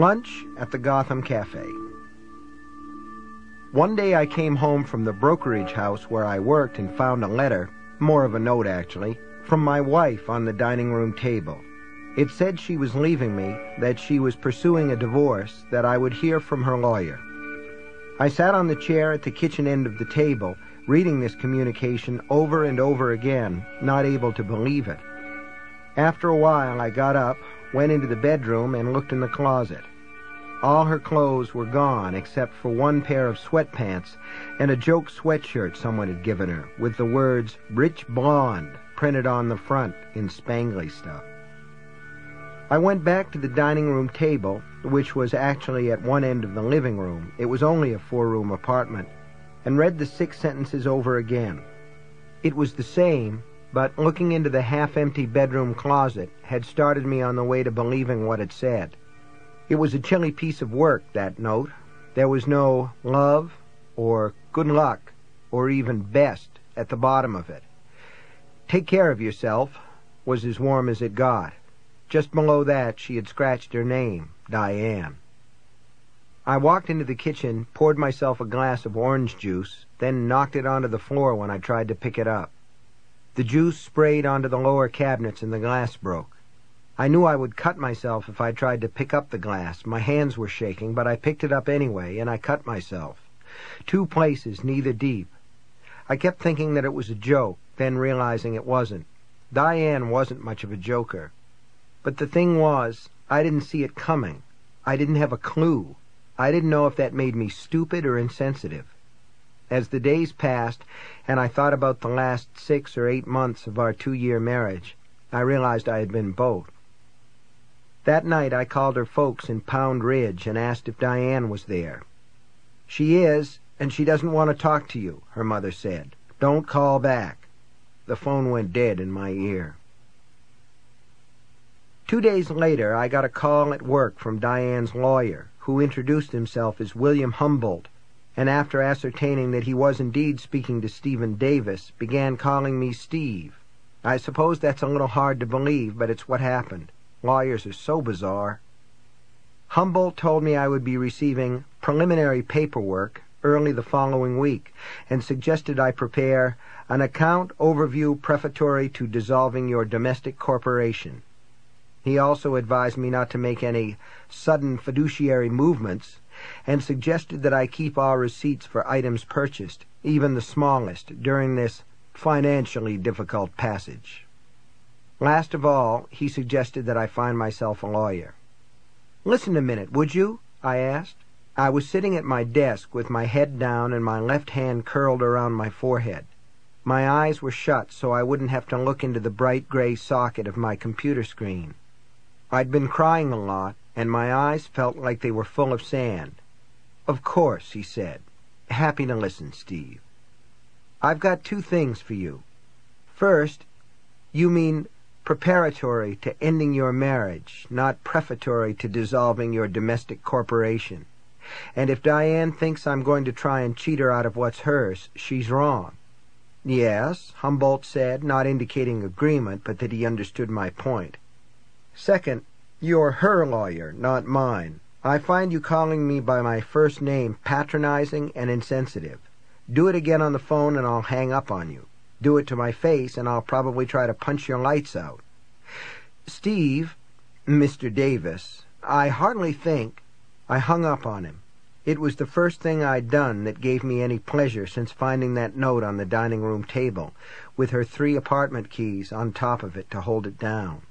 Lunch at the Gotham Cafe. One day I came home from the brokerage house where I worked and found a letter, more of a note actually, from my wife on the dining room table. It said she was leaving me, that she was pursuing a divorce, that I would hear from her lawyer. I sat on the chair at the kitchen end of the table, reading this communication over and over again, not able to believe it. After a while, I got up, went into the bedroom, and looked in the closet. All her clothes were gone except for one pair of sweatpants and a joke sweatshirt someone had given her, with the words "Rich Blonde" printed on the front in spangly stuff. I went back to the dining room table, which was actually at one end of the living room. It was only a 4-room apartment, and read the 6 sentences over again. It was the same, but looking into the half-empty bedroom closet had started me on the way to believing what it said. It was a chilly piece of work, that note. There was no love or good luck or even best at the bottom of it. "Take care of yourself" was as warm as it got. Just below that, she had scratched her name, Diane. I walked into the kitchen, poured myself a glass of orange juice, then knocked it onto the floor when I tried to pick it up. The juice sprayed onto the lower cabinets and the glass broke. I knew I would cut myself if I tried to pick up the glass. My hands were shaking, but I picked it up anyway, and I cut myself. 2 places, neither deep. I kept thinking that it was a joke, then realizing it wasn't. Diane wasn't much of a joker. But the thing was, I didn't see it coming. I didn't have a clue. I didn't know if that made me stupid or insensitive. As the days passed, and I thought about the last 6 or 8 months of our 2-year marriage, I realized I had been both. That night I called her folks in Pound Ridge and asked if Diane was there. "She is, and she doesn't want to talk to you," her mother said. "Don't call back." The phone went dead in my ear. 2 days later, I got a call at work from Diane's lawyer, who introduced himself as William Humboldt, and after ascertaining that he was indeed speaking to Stephen Davis, began calling me Steve. I suppose that's a little hard to believe, but it's what happened. Lawyers are so bizarre. Humboldt told me I would be receiving preliminary paperwork early the following week, and suggested I prepare an account overview prefatory to dissolving your domestic corporation. He also advised me not to make any sudden fiduciary movements, and suggested that I keep all receipts for items purchased, even the smallest, during this financially difficult passage. Last of all, he suggested that I find myself a lawyer. "Listen a minute, would you?" I asked. I was sitting at my desk with my head down and my left hand curled around my forehead. My eyes were shut so I wouldn't have to look into the bright gray socket of my computer screen. I'd been crying a lot, and my eyes felt like they were full of sand. "Of course," he said. "Happy to listen, Steve. I've got 2 things for you. First, you mean preparatory to ending your marriage, not prefatory to dissolving your domestic corporation. And if Diane thinks I'm going to try and cheat her out of what's hers, she's wrong." "Yes," Humboldt said, not indicating agreement, but that he understood my point. "Second, you're her lawyer, not mine. I find you calling me by my first name patronizing and insensitive. Do it again on the phone and I'll hang up on you. Do it to my face and I'll probably try to punch your lights out. Steve, Mr. Davis, I hardly think—" I hung up on him. It was the first thing I'd done that gave me any pleasure since finding that note on the dining room table, with her 3 apartment keys on top of it to hold it down.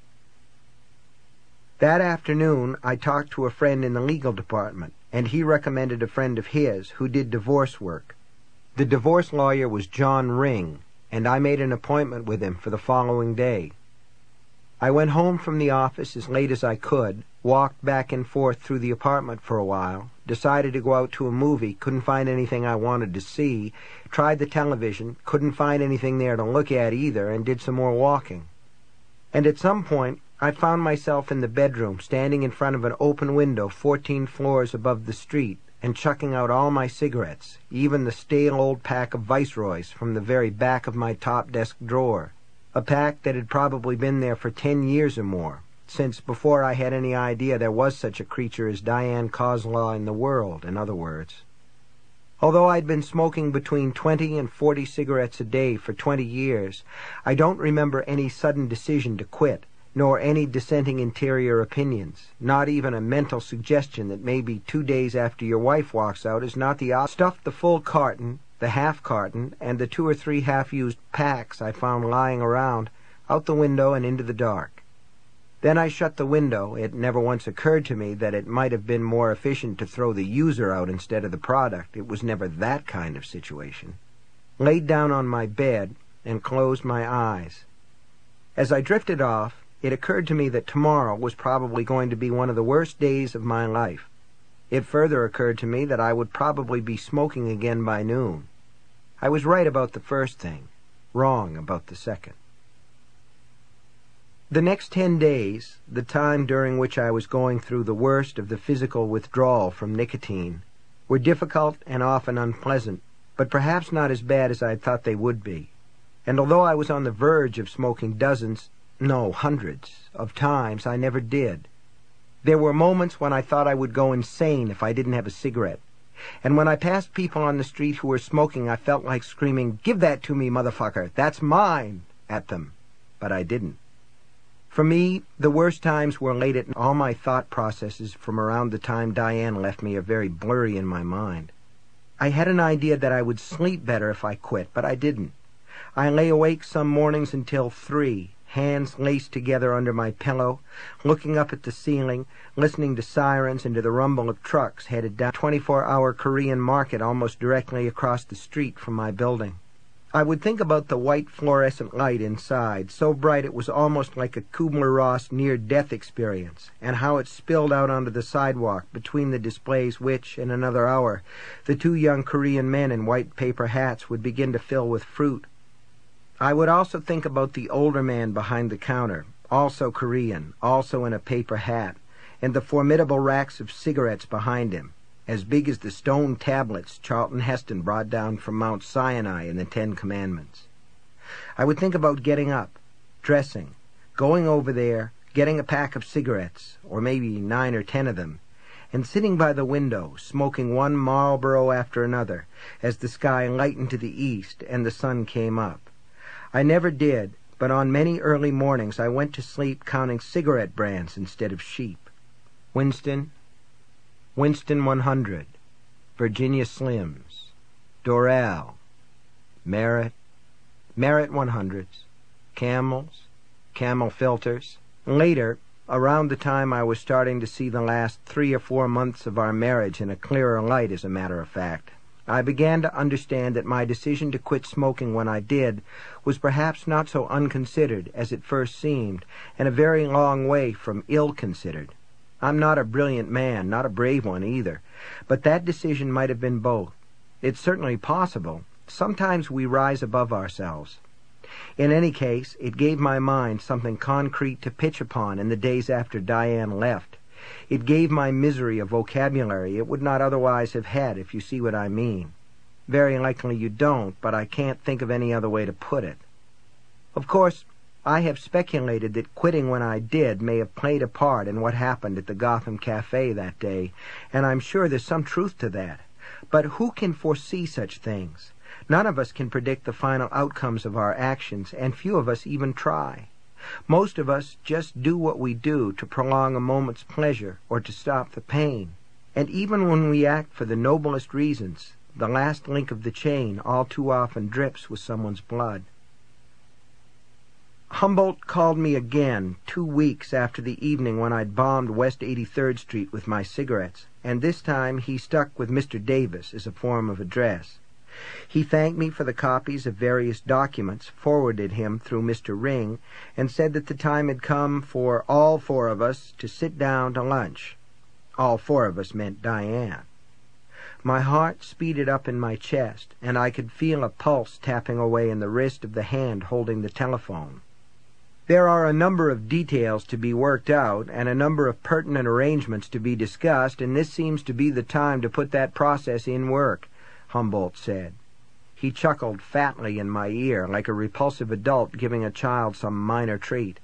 That afternoon, I talked to a friend in the legal department, and he recommended a friend of his who did divorce work. The divorce lawyer was John Ring, and I made an appointment with him for the following day. I went home from the office as late as I could, walked back and forth through the apartment for a while, decided to go out to a movie, couldn't find anything I wanted to see, tried the television, couldn't find anything there to look at either, and did some more walking. And at some point, I found myself in the bedroom, standing in front of an open window 14 floors above the street, and chucking out all my cigarettes, even the stale old pack of Viceroys from the very back of my top desk drawer, a pack that had probably been there for 10 years or more, since before I had any idea there was such a creature as Diane Coslaw in the world, in other words. Although I'd been smoking between 20 and 40 cigarettes a day for 20 years, I don't remember any sudden decision to quit, nor any dissenting interior opinions, not even a mental suggestion that maybe 2 days after your wife walks out is not the stuffed the full carton, the half carton, and the 2 or 3 half-used packs I found lying around, out the window and into the dark. Then I shut the window. It never once occurred to me that it might have been more efficient to throw the user out instead of the product. It was never that kind of situation. Laid down on my bed and closed my eyes. As I drifted off, it occurred to me that tomorrow was probably going to be one of the worst days of my life. It further occurred to me that I would probably be smoking again by noon. I was right about the first thing, wrong about the second. The next 10 days, the time during which I was going through the worst of the physical withdrawal from nicotine, were difficult and often unpleasant, but perhaps not as bad as I had thought they would be. And although I was on the verge of smoking dozens, no, hundreds, of times, I never did. There were moments when I thought I would go insane if I didn't have a cigarette. And when I passed people on the street who were smoking, I felt like screaming, "Give that to me, motherfucker! That's mine!" at them. But I didn't. For me, the worst times were late at night. All my thought processes from around the time Diane left me are very blurry in my mind. I had an idea that I would sleep better if I quit, but I didn't. I lay awake some mornings until 3, hands laced together under my pillow, looking up at the ceiling, listening to sirens and to the rumble of trucks headed down the 24-hour Korean market almost directly across the street from my building. I would think about the white fluorescent light inside, so bright it was almost like a Kubler-Ross near-death experience, and how it spilled out onto the sidewalk between the displays which, in another hour, the 2 young Korean men in white paper hats would begin to fill with fruit. I would also think about the older man behind the counter, also Korean, also in a paper hat, and the formidable racks of cigarettes behind him, as big as the stone tablets Charlton Heston brought down from Mount Sinai in the 10 Commandments. I would think about getting up, dressing, going over there, getting a pack of cigarettes, or maybe 9 or 10 of them, and sitting by the window, smoking one Marlboro after another, as the sky lightened to the east and the sun came up. I never did, but on many early mornings I went to sleep counting cigarette brands instead of sheep. Winston 100, Virginia Slims, Doral, Merit 100s, Camels, Camel Filters. Later, around the time I was starting to see the last 3 or 4 months of our marriage in a clearer light, as a matter of fact, I began to understand that my decision to quit smoking when I did was perhaps not so unconsidered as it first seemed, and a very long way from ill-considered. I'm not a brilliant man, not a brave one either, but that decision might have been both. It's certainly possible. Sometimes we rise above ourselves. In any case, it gave my mind something concrete to pitch upon in the days after Diane left. It gave my misery a vocabulary it would not otherwise have had, if you see what I mean. Very likely you don't, but I can't think of any other way to put it. Of course, I have speculated that quitting when I did may have played a part in what happened at the Gotham Cafe that day, and I'm sure there's some truth to that. But who can foresee such things? None of us can predict the final outcomes of our actions, and few of us even try. Most of us just do what we do to prolong a moment's pleasure or to stop the pain. And even when we act for the noblest reasons, the last link of the chain all too often drips with someone's blood. Humboldt called me again 2 weeks after the evening when I'd bombed West 83rd Street with my cigarettes, and this time he stuck with Mr. Davis as a form of address. He thanked me for the copies of various documents forwarded him through Mr. Ring, and said that the time had come for all 4 of us to sit down to lunch. All 4 of us meant Diane. My heart speeded up in my chest, and I could feel a pulse tapping away in the wrist of the hand holding the telephone. There are a number of details to be worked out, and a number of pertinent arrangements to be discussed, and this seems to be the time to put that process in work, Humboldt said. He chuckled fatly in my ear, like a repulsive adult giving a child some minor treat.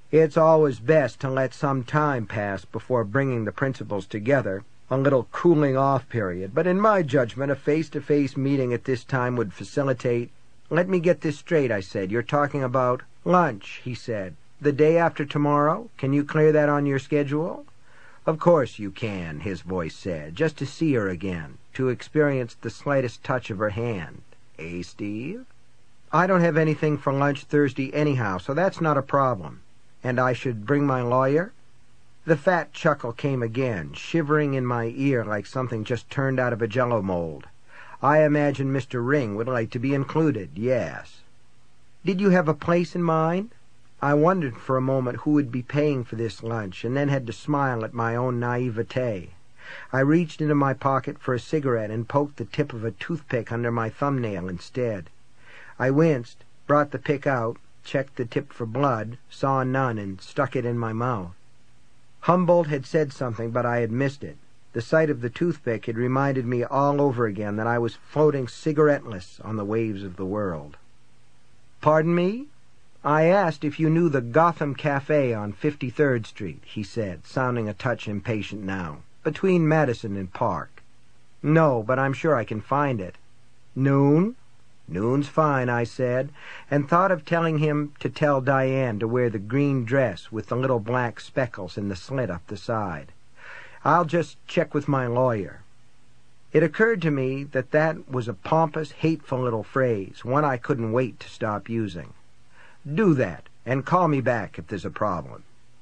It's always best to let some time pass before bringing the principals together, a little cooling-off period, but in my judgment, a face-to-face meeting at this time would facilitate— "Let me get this straight," I said. "You're talking about—" "Lunch," he said. "The day after tomorrow? Can you clear that on your schedule?" "Of course you can," his voice said, "just to see her again, to experience the slightest touch of her hand. Eh, Steve? I don't have anything for lunch Thursday anyhow, so that's not a problem. And I should bring my lawyer?" The fat chuckle came again, shivering in my ear like something just turned out of a jello mold. "I imagine Mr. Ring would like to be included, yes." "Did you have a place in mind?" I wondered for a moment who would be paying for this lunch, and then had to smile at my own naivete. I reached into my pocket for a cigarette and poked the tip of a toothpick under my thumbnail instead. I winced, brought the pick out, checked the tip for blood, saw none, and stuck it in my mouth. Humboldt had said something, but I had missed it. The sight of the toothpick had reminded me all over again that I was floating cigaretteless on the waves of the world. "Pardon me? I asked if you knew the Gotham Cafe on 53rd Street, he said, sounding a touch impatient now, "between Madison and Park." "No, but I'm sure I can find it." "Noon?" "Noon's fine," I said, and thought of telling him to tell Diane to wear the green dress with the little black speckles in the slit up the side. "I'll just check with my lawyer." It occurred to me that that was a pompous, hateful little phrase, one I couldn't wait to stop using. "Do that, and call me back if there's a problem."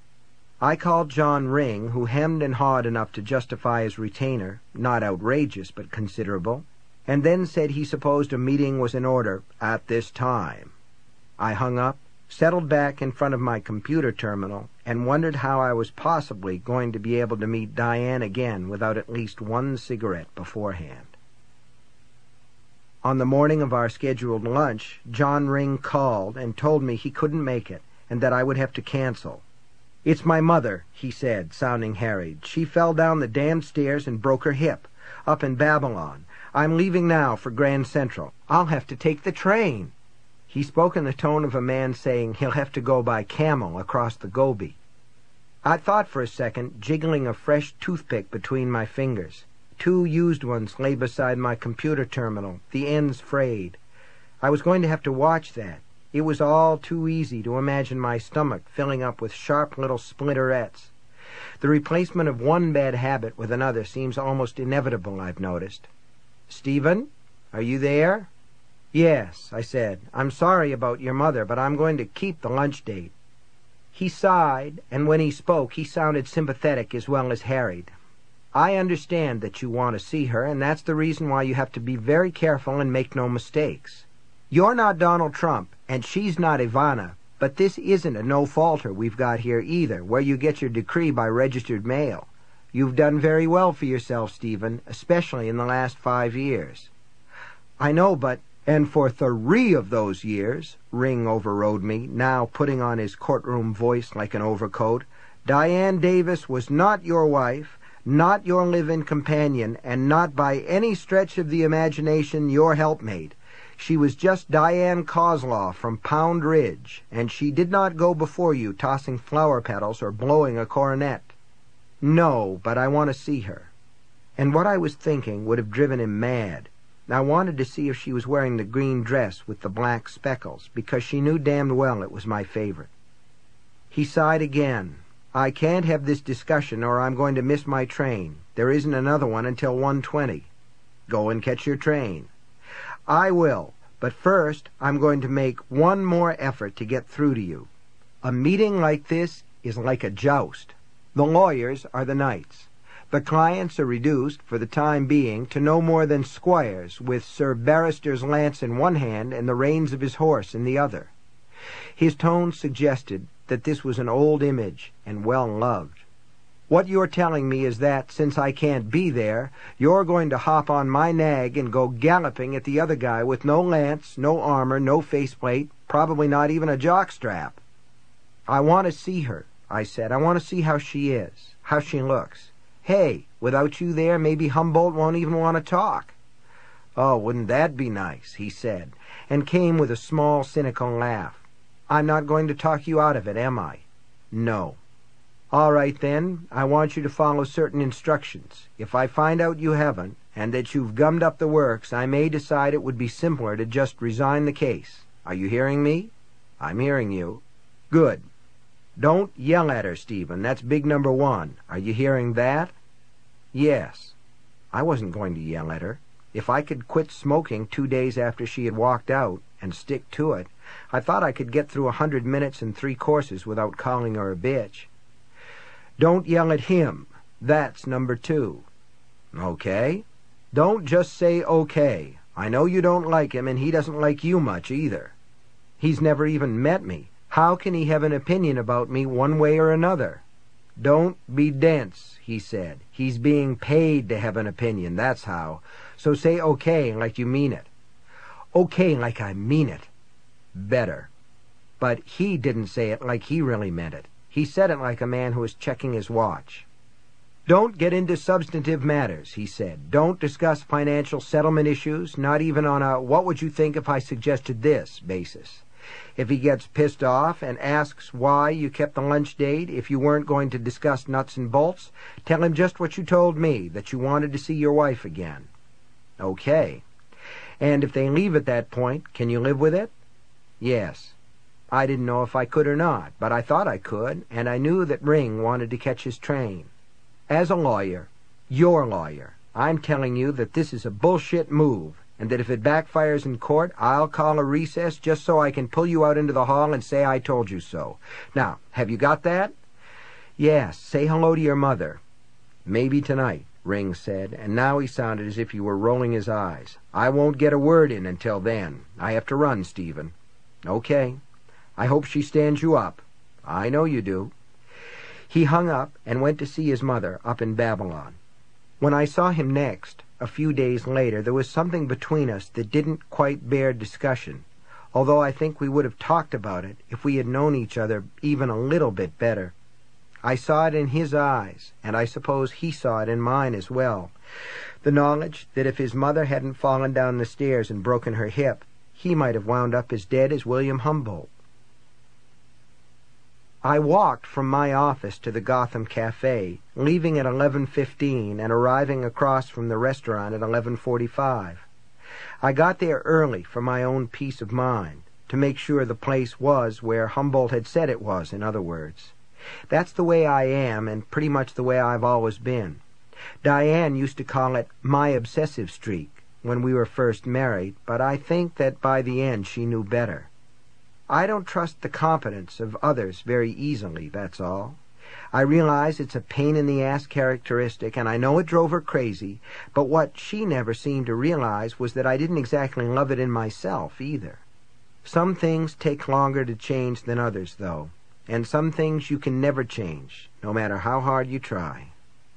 I called John Ring, who hemmed and hawed enough to justify his retainer, not outrageous but considerable, and then said he supposed a meeting was in order at this time. I hung up, settled back in front of my computer terminal, and wondered how I was possibly going to be able to meet Diane again without at least one cigarette beforehand. On the morning of our scheduled lunch, John Ring called and told me he couldn't make it and that I would have to cancel. "It's my mother," he said, sounding harried. "She fell down the damn stairs and broke her hip, up in Babylon. I'm leaving now for Grand Central. I'll have to take the train." He spoke in the tone of a man saying he'll have to go by camel across the Gobi. I thought for a second, jiggling a fresh toothpick between my fingers. 2 used ones lay beside my computer terminal, the ends frayed. I was going to have to watch that. It was all too easy to imagine my stomach filling up with sharp little splinterets. The replacement of one bad habit with another seems almost inevitable, I've noticed. "Stephen, are you there?" "Yes," I said. "I'm sorry about your mother, but I'm going to keep the lunch date." He sighed, and when he spoke, he sounded sympathetic as well as harried. "I understand that you want to see her, and that's the reason why you have to be very careful and make no mistakes. You're not Donald Trump, and she's not Ivana, but this isn't a no-faulter we've got here either, where you get your decree by registered mail. You've done very well for yourself, Stephen, especially in the last 5 years." "I know, but—" "And for 3 of those years," Ring overrode me, now putting on his courtroom voice like an overcoat, "Diane Davis was not your wife, not your live-in companion, and not by any stretch of the imagination your helpmate. She was just Diane Kozlov from Pound Ridge, and she did not go before you tossing flower petals or blowing a coronet." "No, but I want to see her." And what I was thinking would have driven him mad. I wanted to see if she was wearing the green dress with the black speckles, because she knew damned well it was my favorite. He sighed again. "I can't have this discussion or I'm going to miss my train. There isn't another one until 1:20. "Go and catch your train." "I will, but first I'm going to make one more effort to get through to you. A meeting like this is like a joust. The lawyers are the knights. The clients are reduced, for the time being, to no more than squires, with Sir Barrister's lance in one hand and the reins of his horse in the other." His tone suggested that this was an old image and well loved. "What you're telling me is that, since I can't be there, you're going to hop on my nag and go galloping at the other guy with no lance, no armor, no faceplate, probably not even a jockstrap." "I want to see her," I said. "I want to see how she is, how she looks. Hey, without you there, maybe Humboldt won't even want to talk." "Oh, wouldn't that be nice?" he said, and came with a small, cynical laugh. "I'm not going to talk you out of it, am I?" No. All right, then. I want you to follow certain instructions. If I find out you haven't, and that you've gummed up the works, I may decide it would be simpler to just resign the case. Are you hearing me? I'm hearing you. Good. Don't yell at her, Stephen. That's big number one. Are you hearing that? Yes. I wasn't going to yell at her. If I could quit smoking 2 days after she had walked out, and stick to it, I thought I could get through 100 minutes and 3 courses without calling her a bitch. Don't yell at him. That's number 2. Okay? Don't just say okay. I know you don't like him, and he doesn't like you much either. He's never even met me. How can he have an opinion about me one way or another? Don't be dense, he said. He's being paid to have an opinion, that's how. So say okay like you mean it. Okay like I mean it. Better. But he didn't say it like he really meant it. He said it like a man who was checking his watch. Don't get into substantive matters, he said. Don't discuss financial settlement issues, not even on a what would you think if I suggested this basis. If he gets pissed off and asks why you kept the lunch date if you weren't going to discuss nuts and bolts, tell him just what you told me, that you wanted to see your wife again. Okay. And if they leave at that point, can you live with it? Yes. I didn't know if I could or not, but I thought I could, and I knew that Ring wanted to catch his train. As a lawyer, your lawyer, I'm telling you that this is a bullshit move, and that if it backfires in court, I'll call a recess just so I can pull you out into the hall and say I told you so. Now, have you got that? Yes, say hello to your mother. Maybe tonight, Ring said, and now he sounded as if he were rolling his eyes. I won't get a word in until then. I have to run, Stephen. Okay. I hope she stands you up. I know you do. He hung up and went to see his mother up in Babylon. When I saw him next, a few days later, there was something between us that didn't quite bear discussion, although I think we would have talked about it if we had known each other even a little bit better. I saw it in his eyes, and I suppose he saw it in mine as well, the knowledge that if his mother hadn't fallen down the stairs and broken her hip, he might have wound up as dead as William Humboldt. I walked from my office to the Gotham Cafe, leaving at 11:15 and arriving across from the restaurant at 11:45. I got there early for my own peace of mind, to make sure the place was where Humboldt had said it was, in other words. That's the way I am, and pretty much the way I've always been. Diane used to call it my obsessive streak when we were first married, but I think that by the end she knew better. I don't trust the competence of others very easily, that's all. I realize it's a pain-in-the-ass characteristic, and I know it drove her crazy, but what she never seemed to realize was that I didn't exactly love it in myself, either. Some things take longer to change than others, though, and some things you can never change, no matter how hard you try.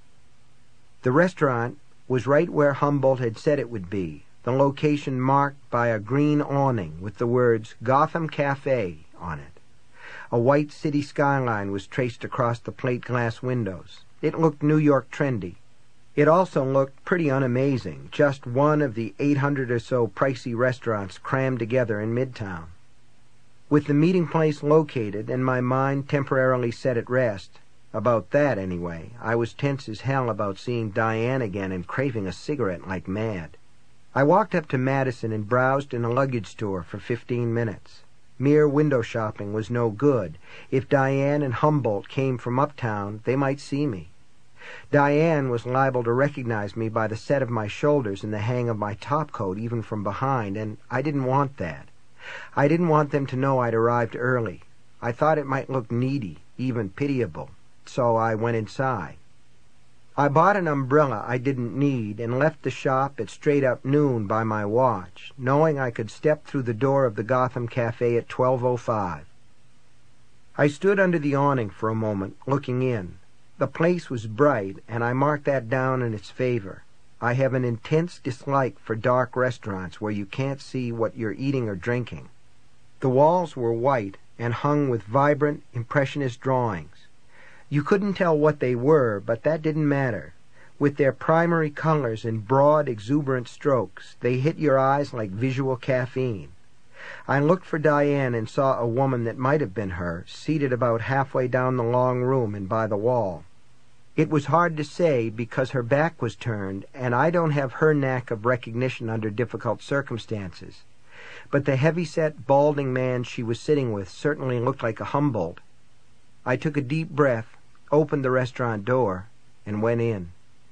The restaurant was right where Humboldt had said it would be, the location marked by a green awning with the words Gotham Cafe on it. A white city skyline was traced across the plate glass windows. It looked New York trendy. It also looked pretty unamazing, just one of the 800 or so pricey restaurants crammed together in Midtown. With the meeting place located and my mind temporarily set at rest, about that anyway, I was tense as hell about seeing Diane again and craving a cigarette like mad. I walked up to Madison and browsed in a luggage store for 15 minutes. Mere window shopping was no good. If Diane and Humboldt came from uptown, they might see me. Diane was liable to recognize me by the set of my shoulders and the hang of my topcoat even from behind, and I didn't want that. I didn't want them to know I'd arrived early. I thought it might look needy, even pitiable, so I went inside. I bought an umbrella I didn't need and left the shop at straight-up noon by my watch, knowing I could step through the door of the Gotham Cafe at 12:05. I stood under the awning for a moment, looking in. The place was bright, and I marked that down in its favor. I have an intense dislike for dark restaurants where you can't see what you're eating or drinking. The walls were white and hung with vibrant, impressionist drawings. You couldn't tell what they were, but that didn't matter. With their primary colors and broad, exuberant strokes, they hit your eyes like visual caffeine. I looked for Diane and saw a woman that might have been her, seated about halfway down the long room and by the wall. It was hard to say because her back was turned, and I don't have her knack of recognition under difficult circumstances. But the heavy-set, balding man she was sitting with certainly looked like a Humboldt. I took a deep breath, opened the restaurant door, and went in.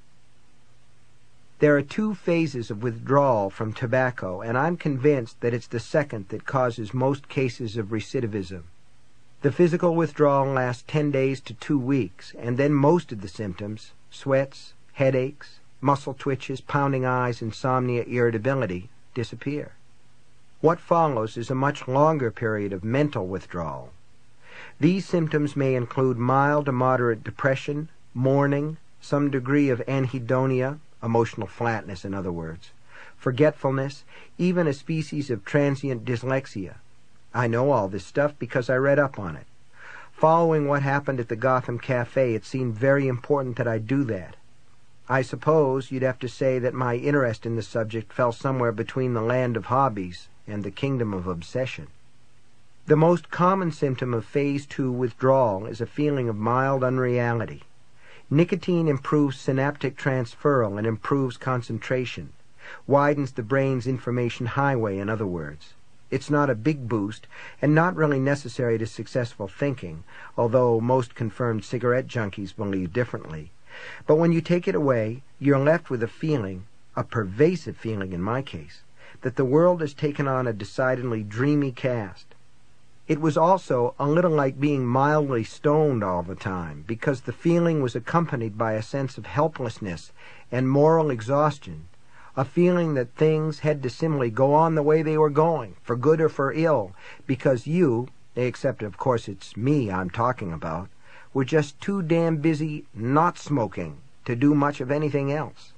There are two phases of withdrawal from tobacco, and I'm convinced that it's the second that causes most cases of recidivism. The physical withdrawal lasts 10 days to 2 weeks, and then most of the symptoms, sweats, headaches, muscle twitches, pounding eyes, insomnia, irritability, disappear. What follows is a much longer period of mental withdrawal. These symptoms may include mild to moderate depression, mourning, some degree of anhedonia, emotional flatness in other words, forgetfulness, even a species of transient dyslexia. I know all this stuff because I read up on it. Following what happened at the Gotham Cafe, it seemed very important that I do that. I suppose you'd have to say that my interest in the subject fell somewhere between the land of hobbies and the kingdom of obsession. The most common symptom of Phase 2 withdrawal is a feeling of mild unreality. Nicotine improves synaptic transferal and improves concentration, widens the brain's information highway, in other words. It's not a big boost and not really necessary to successful thinking, although most confirmed cigarette junkies believe differently. But when you take it away, you're left with a feeling, a pervasive feeling in my case, that the world has taken on a decidedly dreamy cast. It was also a little like being mildly stoned all the time, because the feeling was accompanied by a sense of helplessness and moral exhaustion, a feeling that things had to simply go on the way they were going, for good or for ill, because you, except of course it's me I'm talking about, were just too damn busy not smoking to do much of anything else.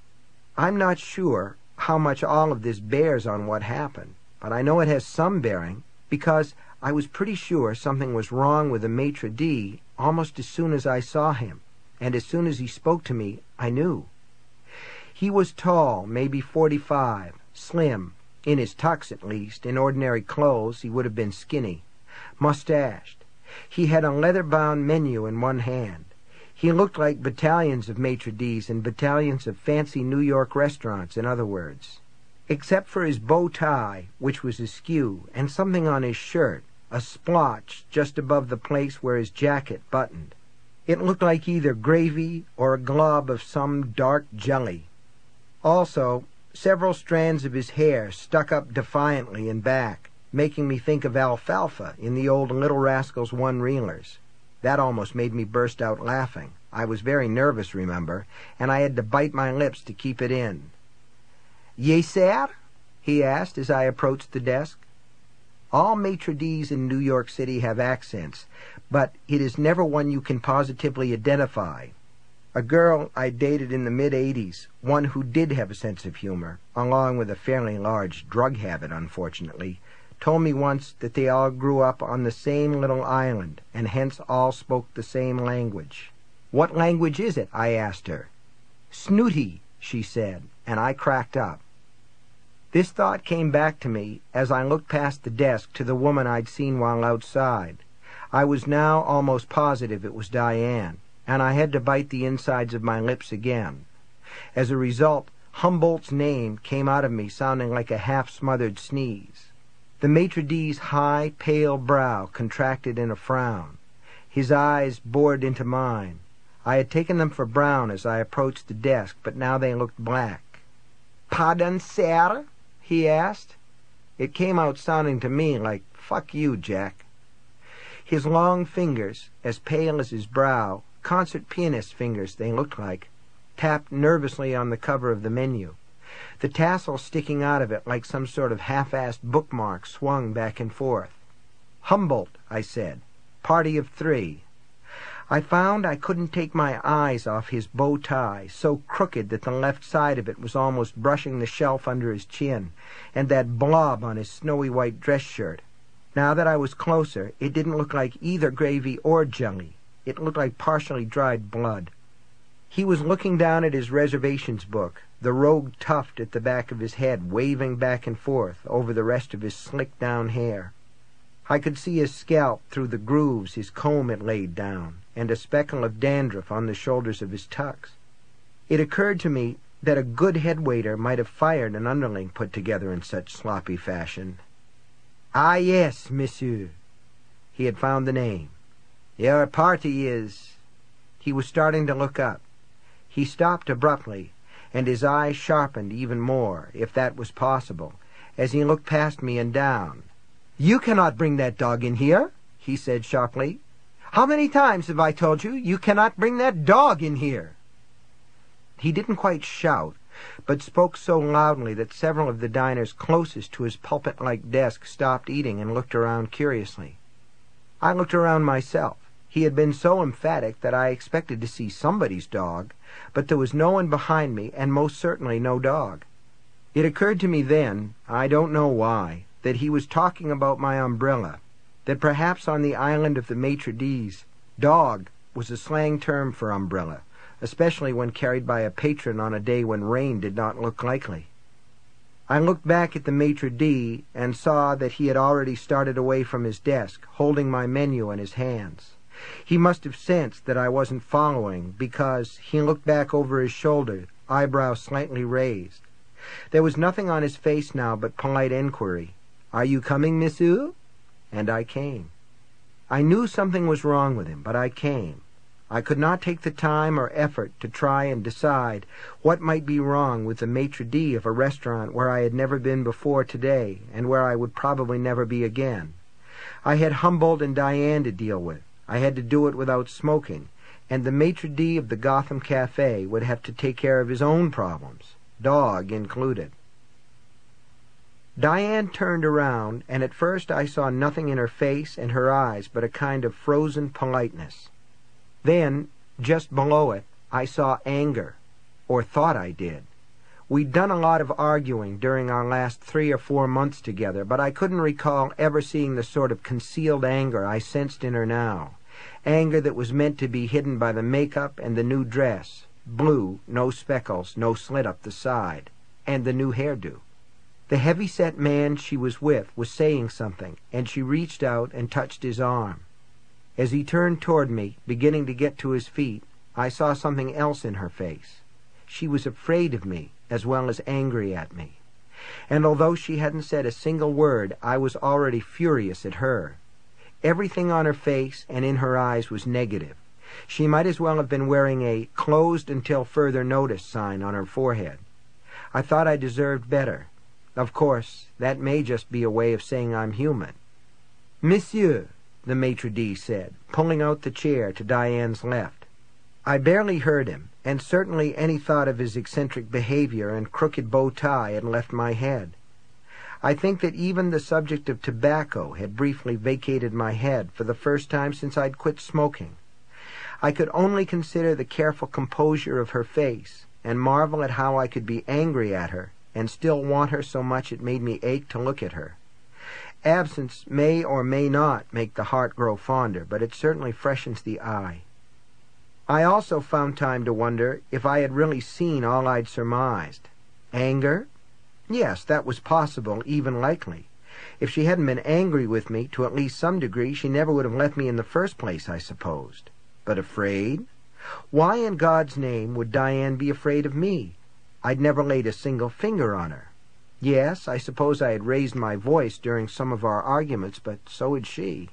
I'm not sure how much all of this bears on what happened, but I know it has some bearing, because I was pretty sure something was wrong with the maitre d' almost as soon as I saw him, and as soon as he spoke to me, I knew. He was tall, maybe 45, slim, in his tux at least. In ordinary clothes he would have been skinny, mustached. He had a leather-bound menu in one hand. He looked like battalions of maitre d's and battalions of fancy New York restaurants, in other words. Except for his bow tie, which was askew, and something on his shirt, a splotch just above the place where his jacket buttoned. It looked like either gravy or a glob of some dark jelly. Also, several strands of his hair stuck up defiantly in back, making me think of alfalfa in the old Little Rascals one-reelers. That almost made me burst out laughing. I was very nervous, remember, and I had to bite my lips to keep it in. "Yes, sir?" he asked as I approached the desk. All maitre d's in New York City have accents, but it is never one you can positively identify. A girl I dated in the mid-'80s, one who did have a sense of humor, along with a fairly large drug habit, unfortunately, told me once that they all grew up on the same little island, and hence all spoke the same language. "What language is it?" I asked her. "Snooty," she said, and I cracked up. This thought came back to me as I looked past the desk to the woman I'd seen while outside. I was now almost positive it was Diane, and I had to bite the insides of my lips again. As a result, Humboldt's name came out of me sounding like a half-smothered sneeze. The maitre d's high, pale brow contracted in a frown. His eyes bored into mine. I had taken them for brown as I approached the desk, but now they looked black. "Pardon, sir?" he asked. It came out sounding to me like, "Fuck you, Jack." His long fingers, as pale as his brow, concert pianist fingers they looked like, tapped nervously on the cover of the menu. The tassel sticking out of it like some sort of half-assed bookmark swung back and forth. "Humboldt," I said. "Party of 3. I found I couldn't take my eyes off his bow tie, so crooked that the left side of it was almost brushing the shelf under his chin, and that blob on his snowy white dress shirt. Now that I was closer, it didn't look like either gravy or jelly. It looked like partially dried blood. He was looking down at his reservations book, the rogue tuft at the back of his head waving back and forth over the rest of his slicked-down hair. I could see his scalp through the grooves his comb had laid down, and a speckle of dandruff on the shoulders of his tux. It occurred to me that a good head-waiter might have fired an underling put together in such sloppy fashion. "Ah, yes, monsieur." He had found the name. "Your party is—" He was starting to look up. He stopped abruptly, and his eyes sharpened even more, if that was possible, as he looked past me and down. "You cannot bring that dog in here," he said sharply. "How many times have I told you, you cannot bring that dog in here?" He didn't quite shout, but spoke so loudly that several of the diners closest to his pulpit-like desk stopped eating and looked around curiously. I looked around myself. He had been so emphatic that I expected to see somebody's dog, but there was no one behind me, and most certainly no dog. It occurred to me then, I don't know why, that he was talking about my umbrella, that perhaps on the island of the maitre d's, dog was a slang term for umbrella, especially when carried by a patron on a day when rain did not look likely. I looked back at the maitre d' and saw that he had already started away from his desk, holding my menu in his hands. He must have sensed that I wasn't following, because he looked back over his shoulder, eyebrows slightly raised. There was nothing on his face now but polite inquiry. "Are you coming, monsieur?" And I came. I knew something was wrong with him, but I came. I could not take the time or effort to try and decide what might be wrong with the maitre d' of a restaurant where I had never been before today, and where I would probably never be again. I had Humboldt and Diane to deal with. I had to do it without smoking, and the maitre d' of the Gotham Cafe would have to take care of his own problems, dog included. Diane turned around, and at first I saw nothing in her face and her eyes but a kind of frozen politeness. Then, just below it, I saw anger, or thought I did. We'd done a lot of arguing during our last 3 or 4 months together, but I couldn't recall ever seeing the sort of concealed anger I sensed in her now. Anger that was meant to be hidden by the makeup and the new dress, blue, no speckles, no slit up the side, and the new hairdo. The heavy-set man she was with was saying something, and she reached out and touched his arm. As he turned toward me, beginning to get to his feet, I saw something else in her face. She was afraid of me, as well as angry at me. And although she hadn't said a single word, I was already furious at her. Everything on her face and in her eyes was negative. She might as well have been wearing a "closed until further notice" sign on her forehead. I thought I deserved better. Of course, that may just be a way of saying I'm human. "Monsieur," the maitre d' said, pulling out the chair to Diane's left. I barely heard him, and certainly any thought of his eccentric behavior and crooked bow tie had left my head. I think that even the subject of tobacco had briefly vacated my head for the first time since I'd quit smoking. I could only consider the careful composure of her face, and marvel at how I could be angry at her and still want her so much it made me ache to look at her. Absence may or may not make the heart grow fonder, but it certainly freshens the eye. I also found time to wonder if I had really seen all I'd surmised. Anger? Yes, that was possible, even likely. If she hadn't been angry with me to at least some degree, she never would have left me in the first place, I supposed. But afraid? Why in God's name would Diane be afraid of me? I'd never laid a single finger on her. Yes, I suppose I had raised my voice during some of our arguments, but so had she.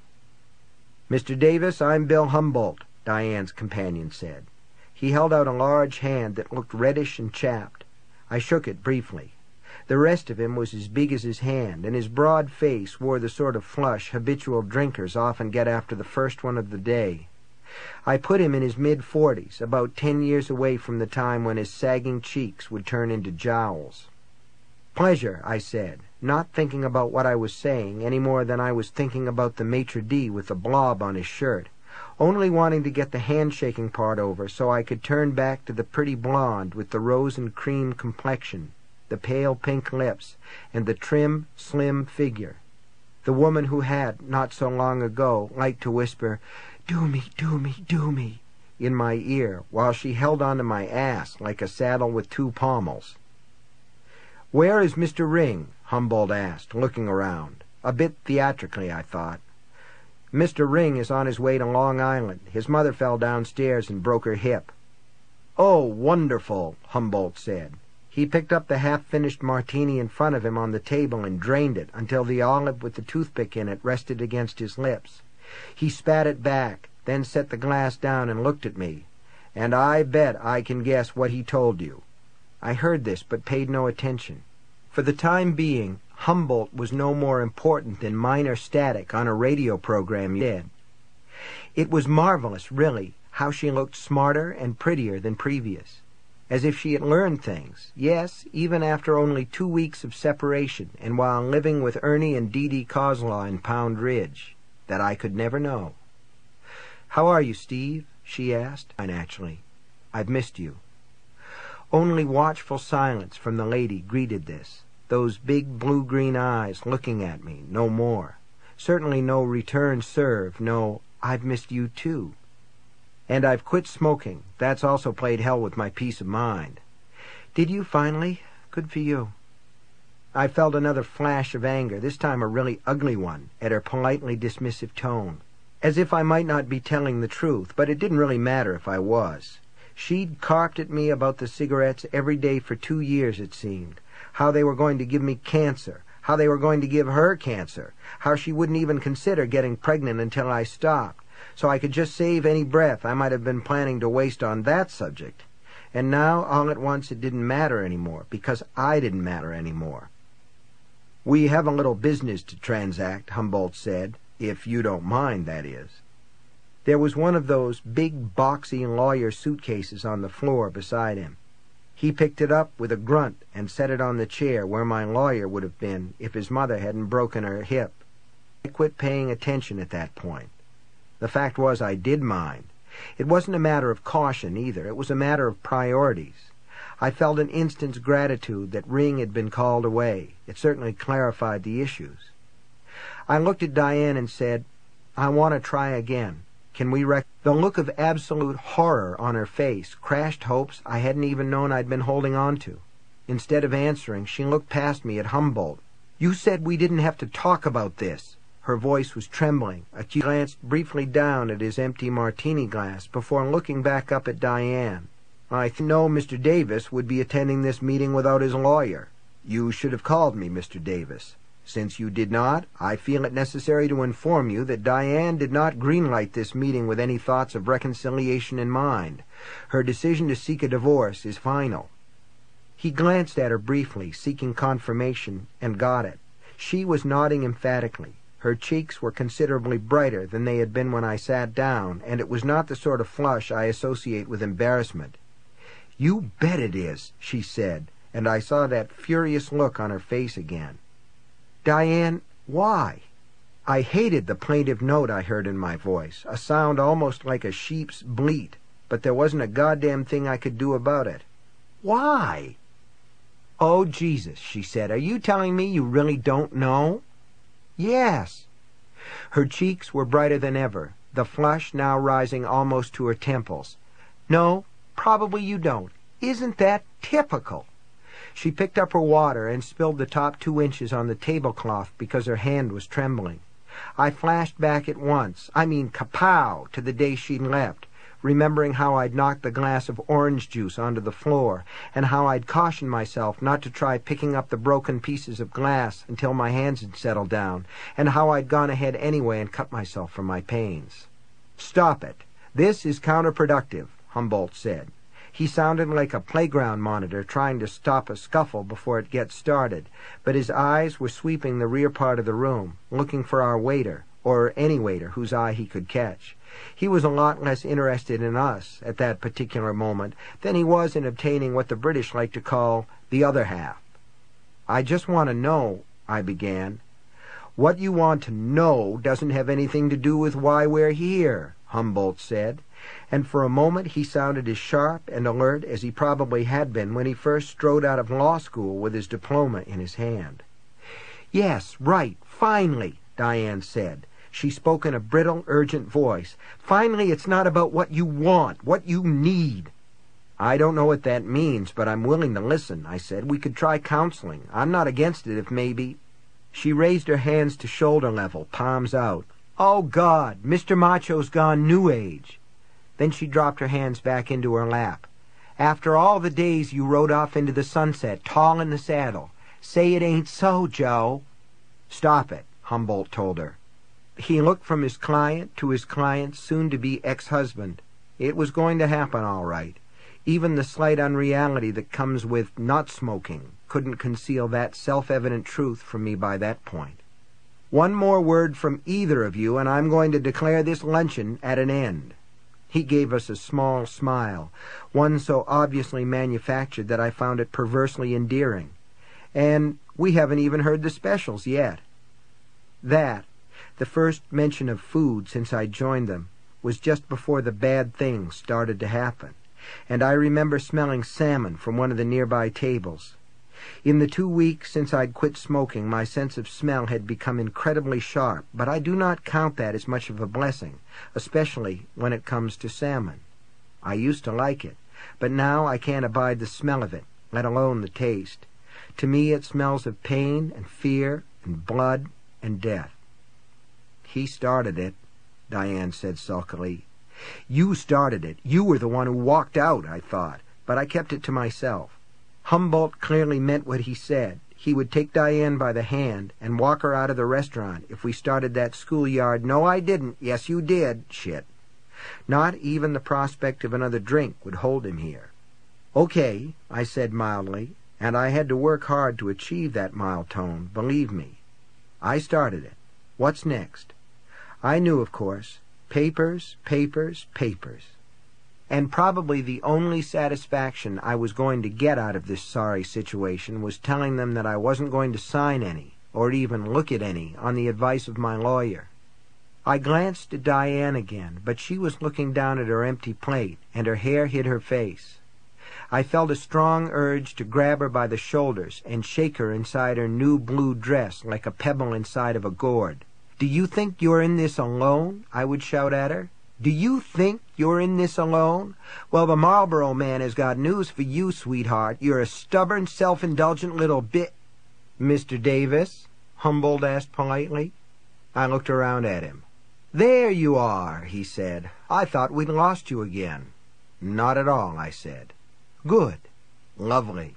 "Mr. Davis, I'm Bill Humboldt," Diane's companion said. He held out a large hand that looked reddish and chapped. I shook it briefly. The rest of him was as big as his hand, and his broad face wore the sort of flush habitual drinkers often get after the first one of the day. I put him in his mid-40s, about 10 years away from the time when his sagging cheeks would turn into jowls. "Pleasure," I said, not thinking about what I was saying any more than I was thinking about the maitre d' with the blob on his shirt, only wanting to get the handshaking part over so I could turn back to the pretty blonde with the rose and cream complexion, the pale pink lips, and the trim, slim figure. The woman who had, not so long ago, liked to whisper, "Do me, do me, do me," in my ear while she held onto my ass like a saddle with two pommels. "Where is Mr. Ring?" Humboldt asked, looking around. A bit theatrically, I thought. "Mr. Ring is on his way to Long Island. His mother fell downstairs and broke her hip." "Oh, wonderful," Humboldt said. He picked up the half-finished martini in front of him on the table and drained it until the olive with the toothpick in it rested against his lips. He spat it back, then set the glass down and looked at me. "And I bet I can guess what he told you." I heard this but paid no attention. For the time being, Humboldt was no more important than minor static on a radio program did. It was marvelous, really, how she looked smarter and prettier than previous, as if she had learned things, yes, even after only 2 weeks of separation and while living with Ernie and Dee Dee Coslaw in Pound Ridge, that I could never know. "How are you, Steve?" she asked. "Fine, actually. I've missed you." Only watchful silence from the lady greeted this, those big blue-green eyes looking at me, no more. Certainly no return serve, no, "I've missed you too." "And I've quit smoking. That's also played hell with my peace of mind." "Did you finally? Good for you." I felt another flash of anger, this time a really ugly one, at her politely dismissive tone. As if I might not be telling the truth, but it didn't really matter if I was. She'd carped at me about the cigarettes every day for 2 years, it seemed. How they were going to give me cancer, how they were going to give her cancer, how she wouldn't even consider getting pregnant until I stopped, so I could just save any breath I might have been planning to waste on that subject. And now, all at once, it didn't matter anymore, because I didn't matter anymore. "We have a little business to transact," Humboldt said, "if you don't mind, that is." There was one of those big, boxy lawyer suitcases on the floor beside him. He picked it up with a grunt and set it on the chair where my lawyer would have been if his mother hadn't broken her hip. I quit paying attention at that point. The fact was, I did mind. It wasn't a matter of caution, either. It was a matter of priorities. I felt an instant's gratitude that Ring had been called away. It certainly clarified the issues. I looked at Diane and said, "I want to try again. Can we The look of absolute horror on her face crashed hopes I hadn't even known I'd been holding on to. Instead of answering, she looked past me at Humboldt. "You said we didn't have to talk about this." Her voice was trembling. She glanced briefly down at his empty martini glass before looking back up at Diane. "I know Mr. Davis would be attending this meeting without his lawyer. You should have called me, Mr. Davis. Since you did not, I feel it necessary to inform you that Diane did not greenlight this meeting with any thoughts of reconciliation in mind. Her decision to seek a divorce is final." He glanced at her briefly, seeking confirmation, and got it. She was nodding emphatically. Her cheeks were considerably brighter than they had been when I sat down, and it was not the sort of flush I associate with embarrassment. "You bet it is," she said, and I saw that furious look on her face again. "Diane, why?" I hated the plaintive note I heard in my voice, a sound almost like a sheep's bleat, but there wasn't a goddamn thing I could do about it. "Why?" "Oh, Jesus," she said, "are you telling me you really don't know?" "Yes." Her cheeks were brighter than ever, the flush now rising almost to her temples. "No, probably you don't. Isn't that typical?" She picked up her water and spilled the top 2 inches on the tablecloth because her hand was trembling. I flashed back at once, kapow, to the day she'd left, remembering how I'd knocked the glass of orange juice onto the floor, and how I'd cautioned myself not to try picking up the broken pieces of glass until my hands had settled down, and how I'd gone ahead anyway and cut myself for my pains. "Stop it. This is counterproductive," Humboldt said. He sounded like a playground monitor trying to stop a scuffle before it gets started, but his eyes were sweeping the rear part of the room, looking for our waiter, or any waiter whose eye he could catch. He was a lot less interested in us at that particular moment than he was in obtaining what the British like to call the other half. "I just want to know," I began. "What you want to know doesn't have anything to do with why we're here," Humboldt said, and for a moment he sounded as sharp and alert as he probably had been when he first strode out of law school with his diploma in his hand. "Yes, right, finally," Diane said. She spoke in a brittle, urgent voice. "Finally, it's not about what you want, what you need." "I don't know what that means, but I'm willing to listen," I said. "We could try counseling. I'm not against it if maybe—" She raised her hands to shoulder level, palms out. "Oh, God, Mr. Macho's gone new age." Then she dropped her hands back into her lap. "After all the days you rode off into the sunset, tall in the saddle. Say it ain't so, Joe." "Stop it," Humboldt told her. He looked from his client to his client's soon-to-be ex-husband. It was going to happen all right. Even the slight unreality that comes with not smoking couldn't conceal that self-evident truth from me by that point. "One more word from either of you, and I'm going to declare this luncheon at an end." He gave us a small smile, one so obviously manufactured that I found it perversely endearing. "And we haven't even heard the specials yet." That, the first mention of food since I joined them, was just before the bad things started to happen, and I remember smelling salmon from one of the nearby tables. In the 2 weeks since I'd quit smoking, my sense of smell had become incredibly sharp, but I do not count that as much of a blessing, especially when it comes to salmon. I used to like it, but now I can't abide the smell of it, let alone the taste. To me it smells of pain and fear and blood and death. "He started it," Diane said sulkily. "You started it. You were the one who walked out," I thought, but I kept it to myself. Humboldt clearly meant what he said. He would take Diane by the hand and walk her out of the restaurant if we started that schoolyard "no I didn't, yes you did" shit. Not even the prospect of another drink would hold him here. "Okay," I said mildly, and I had to work hard to achieve that mild tone, believe me. "I started it. What's next?" I knew, of course. Papers, papers, papers. And probably the only satisfaction I was going to get out of this sorry situation was telling them that I wasn't going to sign any, or even look at any, on the advice of my lawyer. I glanced at Diane again, but she was looking down at her empty plate, and her hair hid her face. I felt a strong urge to grab her by the shoulders and shake her inside her new blue dress like a pebble inside of a gourd. "Do you think you're in this alone?" I would shout at her. "Do you think you're in this alone? Well, the Marlboro Man has got news for you, sweetheart. You're a stubborn, self-indulgent little bit—" "Mr. Davis?" Humboldt asked politely. I looked around at him. "There you are," he said. "I thought we'd lost you again." "Not at all," I said. "Good. Lovely."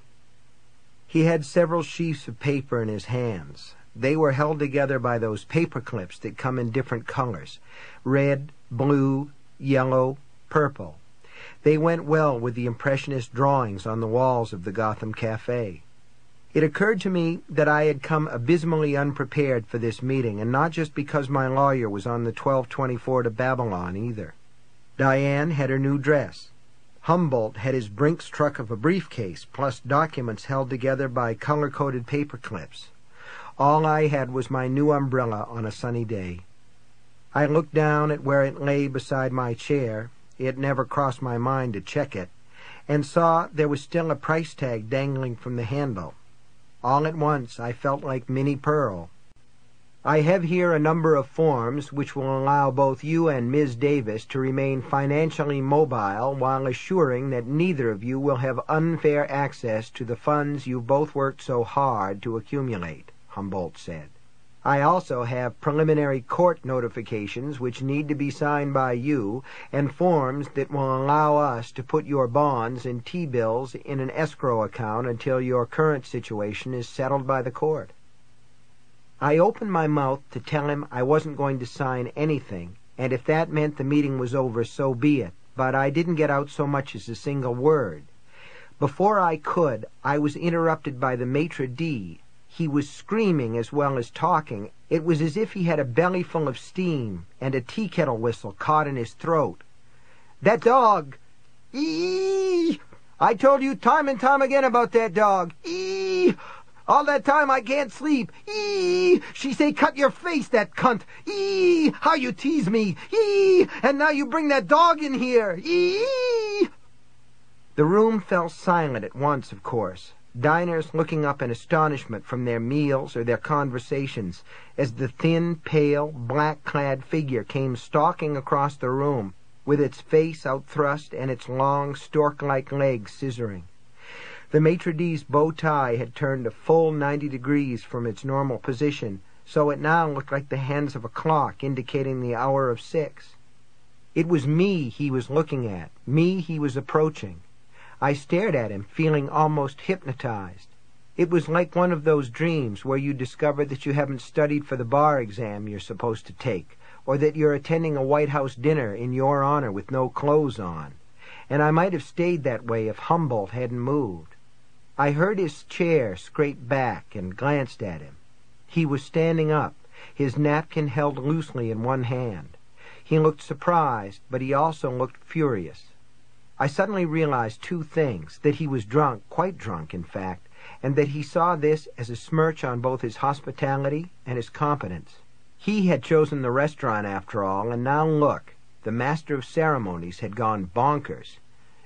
He had several sheafs of paper in his hands. They were held together by those paper clips that come in different colors: red, blue, yellow, purple. They went well with the impressionist drawings on the walls of the Gotham Cafe. It occurred to me that I had come abysmally unprepared for this meeting, and not just because my lawyer was on the 12:24 to Babylon, either. Diane had her new dress. Humboldt had his Brinks truck of a briefcase, plus documents held together by color-coded paper clips. All I had was my new umbrella on a sunny day. I looked down at where it lay beside my chair — it never crossed my mind to check it — and saw there was still a price tag dangling from the handle. All at once I felt like Minnie Pearl. "I have here a number of forms which will allow both you and Ms. Davis to remain financially mobile while assuring that neither of you will have unfair access to the funds you've both worked so hard to accumulate," Humboldt said. "I also have preliminary court notifications which need to be signed by you, and forms that will allow us to put your bonds and T-bills in an escrow account until your current situation is settled by the court." I opened my mouth to tell him I wasn't going to sign anything, and if that meant the meeting was over, so be it, but I didn't get out so much as a single word. Before I could, I was interrupted by the maitre d'. He was screaming as well as talking. It was as if he had a belly full of steam and a tea kettle whistle caught in his throat. "That dog! Eee! I told you time and time again about that dog! Eee! All that time I can't sleep! Eee! She say cut your face, that cunt! Eee! How you tease me! Eee! And now you bring that dog in here! Eee!" The room fell silent at once, of course. diners looking up in astonishment from their meals or their conversations as the thin, pale, black-clad figure came stalking across the room with its face outthrust and its long, stork-like legs scissoring. The maitre d's bow tie had turned a full 90 degrees from its normal position, so it now looked like the hands of a clock indicating the hour of 6. It was me he was looking at, me he was approaching. I stared at him, feeling almost hypnotized. It was like one of those dreams where you discover that you haven't studied for the bar exam you're supposed to take, or that you're attending a White House dinner in your honor with no clothes on. And I might have stayed that way if Humboldt hadn't moved. I heard his chair scrape back and glanced at him. He was standing up, his napkin held loosely in one hand. He looked surprised, but he also looked furious. I suddenly realized two things: that he was drunk, quite drunk, in fact, and that he saw this as a smirch on both his hospitality and his competence. He had chosen the restaurant, after all, and now look, the master of ceremonies had gone bonkers.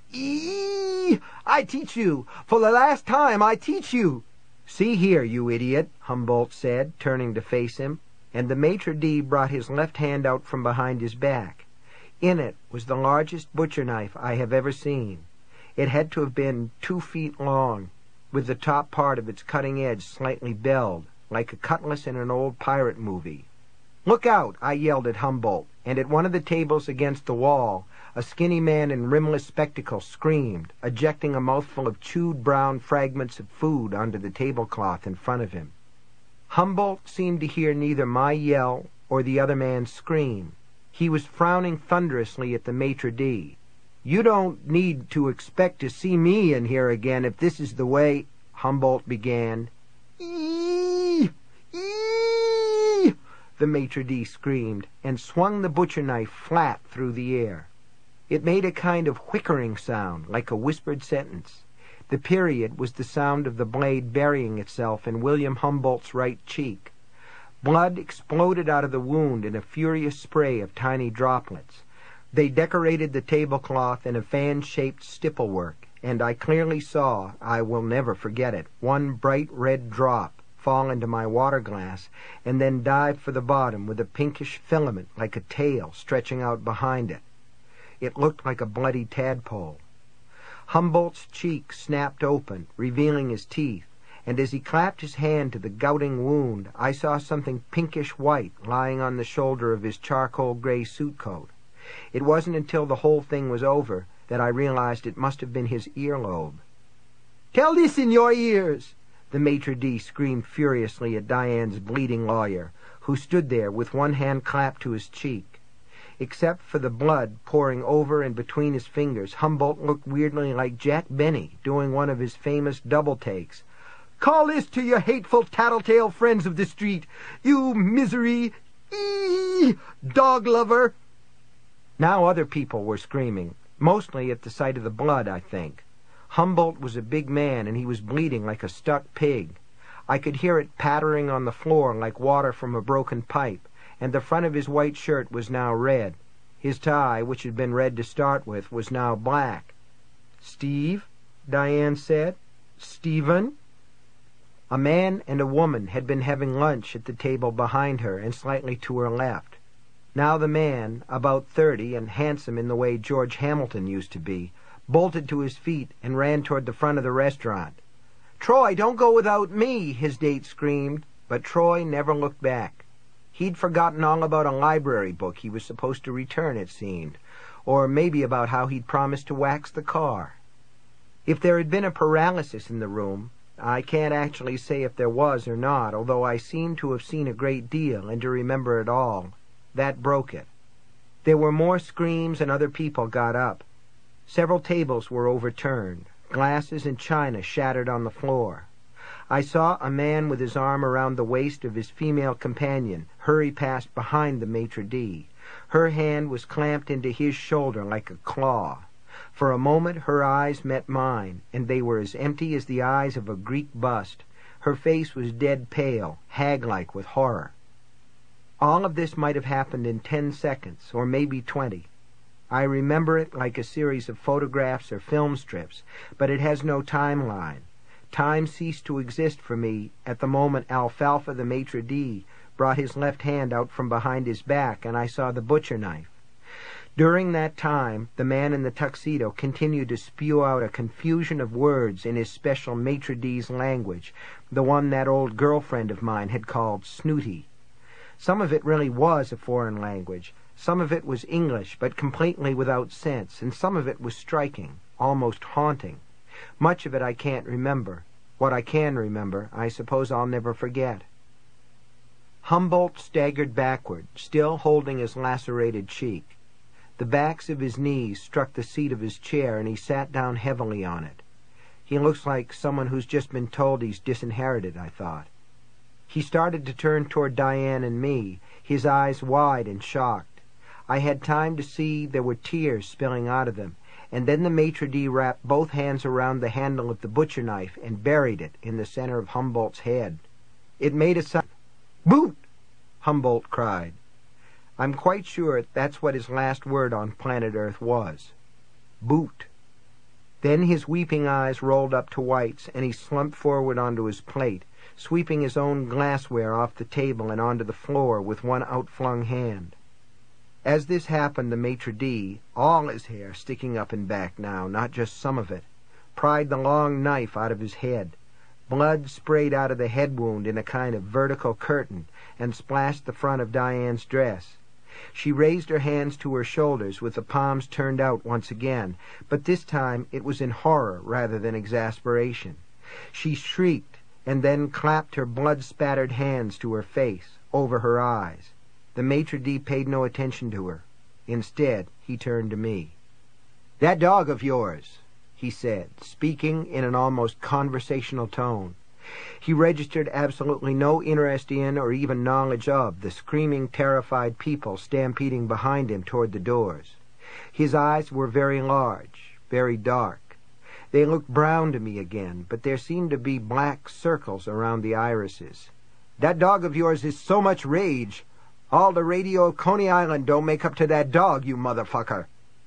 "Eee! I teach you! For the last time, I teach you!" "See here, you idiot," Humboldt said, turning to face him, and the maitre d' brought his left hand out from behind his back. In it was the largest butcher knife I have ever seen. It had to have been 2 feet long, with the top part of its cutting edge slightly belled, like a cutlass in an old pirate movie. "Look out!" I yelled at Humboldt, and at one of the tables against the wall, a skinny man in rimless spectacles screamed, ejecting a mouthful of chewed brown fragments of food onto the tablecloth in front of him. Humboldt seemed to hear neither my yell or the other man's scream. He was frowning thunderously at the maitre d'. "You don't need to expect to see me in here again if this is the way," Humboldt began. "Eee! Eee!" the maitre d' screamed, and swung the butcher knife flat through the air. It made a kind of whickering sound, like a whispered sentence. The period was the sound of the blade burying itself in William Humboldt's right cheek. Blood exploded out of the wound in a furious spray of tiny droplets. They decorated the tablecloth in a fan-shaped stipplework, and I clearly saw, I will never forget it, one bright red drop fall into my water glass and then dive for the bottom with a pinkish filament like a tail stretching out behind it. It looked like a bloody tadpole. Humboldt's cheek snapped open, revealing his teeth, and as he clapped his hand to the gouting wound, I saw something pinkish white lying on the shoulder of his charcoal gray suit coat. It wasn't until the whole thing was over that I realized it must have been his earlobe. "Tell this in your ears!" the maitre d' screamed furiously at Diane's bleeding lawyer, who stood there with one hand clapped to his cheek. Except for the blood pouring over and between his fingers, Humboldt looked weirdly like Jack Benny doing one of his famous double takes. "Call this to your hateful tattletale friends of the street, you misery, dog lover!" Now other people were screaming, mostly at the sight of the blood, I think. Humboldt was a big man, and he was bleeding like a stuck pig. I could hear it pattering on the floor like water from a broken pipe, and the front of his white shirt was now red. His tie, which had been red to start with, was now black. "Steve?" Diane said. "Stephen?" A man and a woman had been having lunch at the table behind her and slightly to her left. Now the man, about 30 and handsome in the way George Hamilton used to be, bolted to his feet and ran toward the front of the restaurant. "Troy, don't go without me!" his date screamed, but Troy never looked back. He'd forgotten all about a library book he was supposed to return, it seemed, or maybe about how he'd promised to wax the car. If there had been a paralysis in the room, I can't actually say if there was or not, although I seem to have seen a great deal and to remember it all. That broke it. There were more screams and other people got up. Several tables were overturned. Glasses and china shattered on the floor. I saw a man with his arm around the waist of his female companion hurry past behind the maitre d'. Her hand was clamped into his shoulder like a claw. For a moment her eyes met mine, and they were as empty as the eyes of a Greek bust. Her face was dead pale, hag-like with horror. All of this might have happened in 10 seconds, or maybe 20. I remember it like a series of photographs or film strips, but it has no timeline. Time ceased to exist for me at the moment Alfalfa the maitre d' brought his left hand out from behind his back and I saw the butcher knife. During that time, the man in the tuxedo continued to spew out a confusion of words in his special maitre d's language, the one that old girlfriend of mine had called snooty. Some of it really was a foreign language. Some of it was English, but completely without sense, and some of it was striking, almost haunting. Much of it I can't remember. What I can remember, I suppose I'll never forget. Humboldt staggered backward, still holding his lacerated cheek. The backs of his knees struck the seat of his chair, and he sat down heavily on it. He looks like someone who's just been told he's disinherited, I thought. He started to turn toward Diane and me, his eyes wide and shocked. I had time to see there were tears spilling out of them, and then the maitre d' wrapped both hands around the handle of the butcher knife and buried it in the center of Humboldt's head. It made a sound. "Boot!" Humboldt cried. I'm quite sure that's what his last word on planet Earth was. Boot. Then his weeping eyes rolled up to White's, and he slumped forward onto his plate, sweeping his own glassware off the table and onto the floor with one outflung hand. As this happened, the maitre d', all his hair sticking up and back now, not just some of it, pried the long knife out of his head. Blood sprayed out of the head wound in a kind of vertical curtain and splashed the front of Diane's dress. She raised her hands to her shoulders with the palms turned out once again, but this time it was in horror rather than exasperation. She shrieked and then clapped her blood-spattered hands to her face, over her eyes. The maitre d' paid no attention to her. Instead, he turned to me. "That dog of yours," he said, speaking in an almost conversational tone. He registered absolutely no interest in or even knowledge of the screaming, terrified people stampeding behind him toward the doors. His eyes were very large, very dark. They looked brown to me again, but there seemed to be black circles around the irises. "That dog of yours is so much rage. All the radio of Coney Island don't make up to that dog, you motherfucker."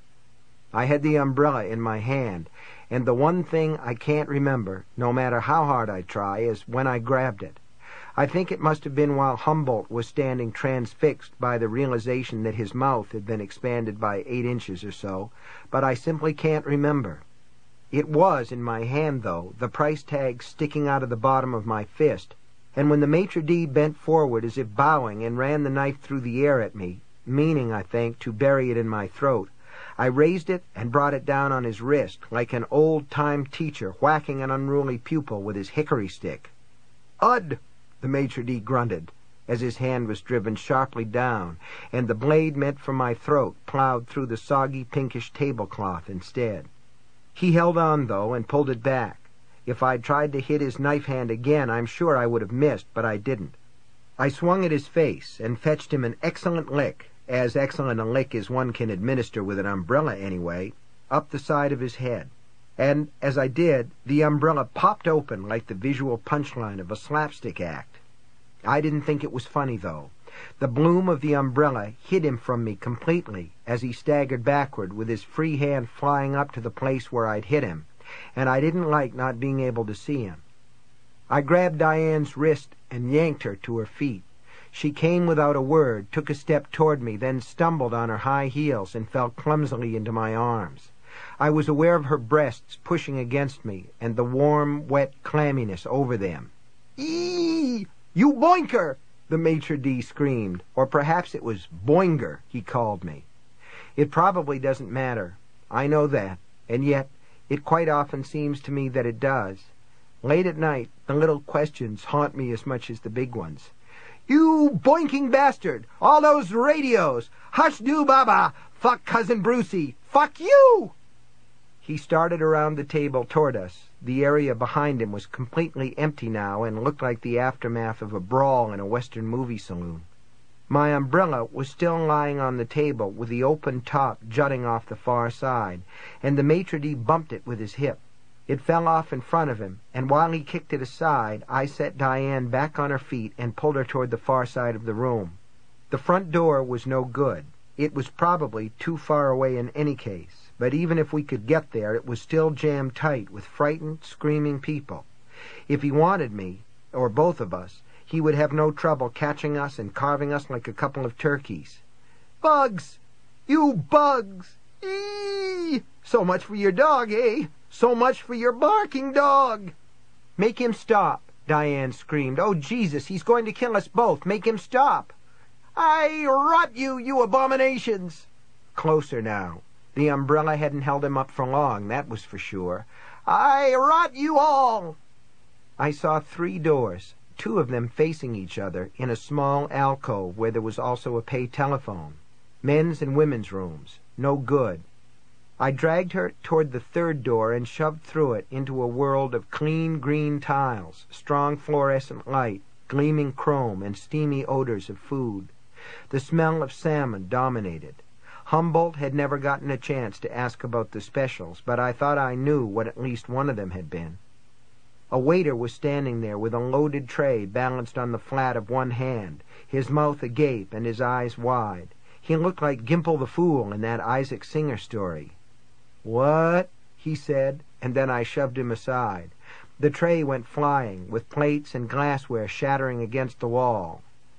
I had the umbrella in my hand, and the one thing I can't remember, no matter how hard I try, is when I grabbed it. I think it must have been while Humboldt was standing transfixed by the realization that his mouth had been expanded by 8 inches or so, but I simply can't remember. It was in my hand, though, the price tag sticking out of the bottom of my fist, and when the maitre d' bent forward as if bowing and ran the knife through the air at me, meaning, I think, to bury it in my throat, I raised it and brought it down on his wrist, like an old-time teacher whacking an unruly pupil with his hickory stick. "Ud!" the maitre d' grunted, as his hand was driven sharply down, and the blade meant for my throat plowed through the soggy pinkish tablecloth instead. He held on, though, and pulled it back. If I'd tried to hit his knife hand again, I'm sure I would have missed, but I didn't. I swung at his face and fetched him an excellent lick, as excellent a lick as one can administer with an umbrella anyway, up the side of his head. And as I did, the umbrella popped open like the visual punchline of a slapstick act. I didn't think it was funny, though. The bloom of the umbrella hid him from me completely as he staggered backward with his free hand flying up to the place where I'd hit him, and I didn't like not being able to see him. I grabbed Diane's wrist and yanked her to her feet. She came without a word, took a step toward me, then stumbled on her high heels and fell clumsily into my arms. I was aware of her breasts pushing against me and the warm, wet clamminess over them. "Eee! You boinker!" the maitre d' screamed, or perhaps it was boinger he called me. It probably doesn't matter. I know that, and yet it quite often seems to me that it does. Late at night, the little questions haunt me as much as the big ones. "You boinking bastard! All those radios! Hush do baba! Fuck Cousin Brucey! Fuck you!" He started around the table toward us. The area behind him was completely empty now and looked like the aftermath of a brawl in a Western movie saloon. My umbrella was still lying on the table with the open top jutting off the far side, and the maitre d' bumped it with his hip. It fell off in front of him, and while he kicked it aside, I set Diane back on her feet and pulled her toward the far side of the room. The front door was no good. It was probably too far away in any case, but even if we could get there, it was still jammed tight with frightened, screaming people. If he wanted me, or both of us, he would have no trouble catching us and carving us like a couple of turkeys. Bugs! You bugs! Eee! So much for your dog, eh? So much for your barking dog! Make him stop, Diane screamed. Oh, Jesus, he's going to kill us both. Make him stop. I rot you, you abominations! Closer now. The umbrella hadn't held him up for long, that was for sure. I rot you all! I saw 3 doors, 2 of them facing each other, in a small alcove where there was also a pay telephone. Men's and women's rooms. No good. I dragged her toward the 3rd door and shoved through it into a world of clean green tiles, strong fluorescent light, gleaming chrome, and steamy odors of food. The smell of salmon dominated. Humboldt had never gotten a chance to ask about the specials, but I thought I knew what at least one of them had been. A waiter was standing there with a loaded tray balanced on the flat of one hand, his mouth agape and his eyes wide. He looked like Gimple the Fool in that Isaac Singer story. "What?" he said, and then I shoved him aside. The tray went flying, with plates and glassware shattering against the wall.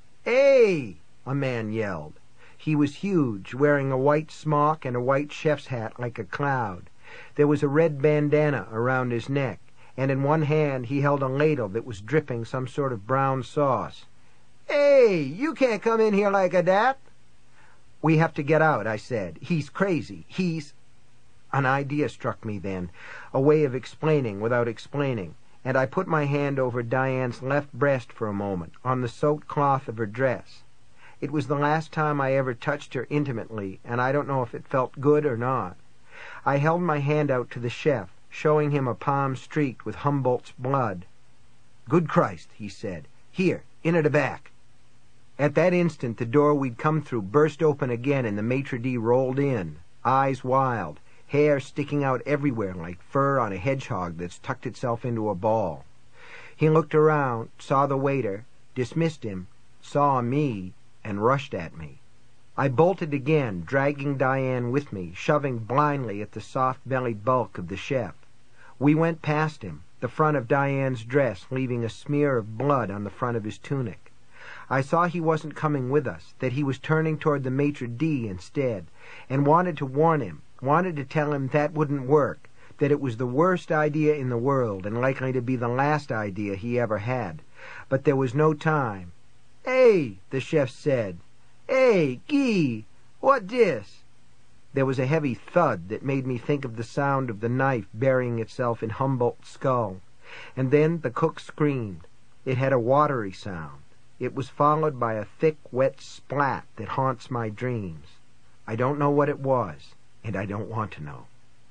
"Hey!" a man yelled. He was huge, wearing a white smock and a white chef's hat like a cloud. There was a red bandana around his neck, and in one hand he held a ladle that was dripping some sort of brown sauce. "Hey, you can't come in here like that." "We have to get out," I said. "He's crazy. He's—" An idea struck me then, a way of explaining without explaining, and I put my hand over Diane's left breast for a moment, on the soaked cloth of her dress. It was the last time I ever touched her intimately, and I don't know if it felt good or not. I held my hand out to the chef, showing him a palm streaked with Humboldt's blood. "Good Christ," he said. "Here, in at the back." At that instant the door we'd come through burst open again and the maitre d' rolled in, eyes wild, hair sticking out everywhere like fur on a hedgehog that's tucked itself into a ball. He looked around, saw the waiter, dismissed him, saw me, and rushed at me. I bolted again, dragging Diane with me, shoving blindly at the soft-bellied bulk of the chef. We went past him, the front of Diane's dress leaving a smear of blood on the front of his tunic. I saw he wasn't coming with us, that he was turning toward the maitre d' instead, and wanted to warn him, wanted to tell him that wouldn't work, that it was the worst idea in the world and likely to be the last idea he ever had. But there was no time. "Hey," the chef said. "Hey, Guy, what dis?" There was a heavy thud that made me think of the sound of the knife burying itself in Humboldt's skull. And then the cook screamed. It had a watery sound. It was followed by a thick, wet splat that haunts my dreams. I don't know what it was, and I don't want to know.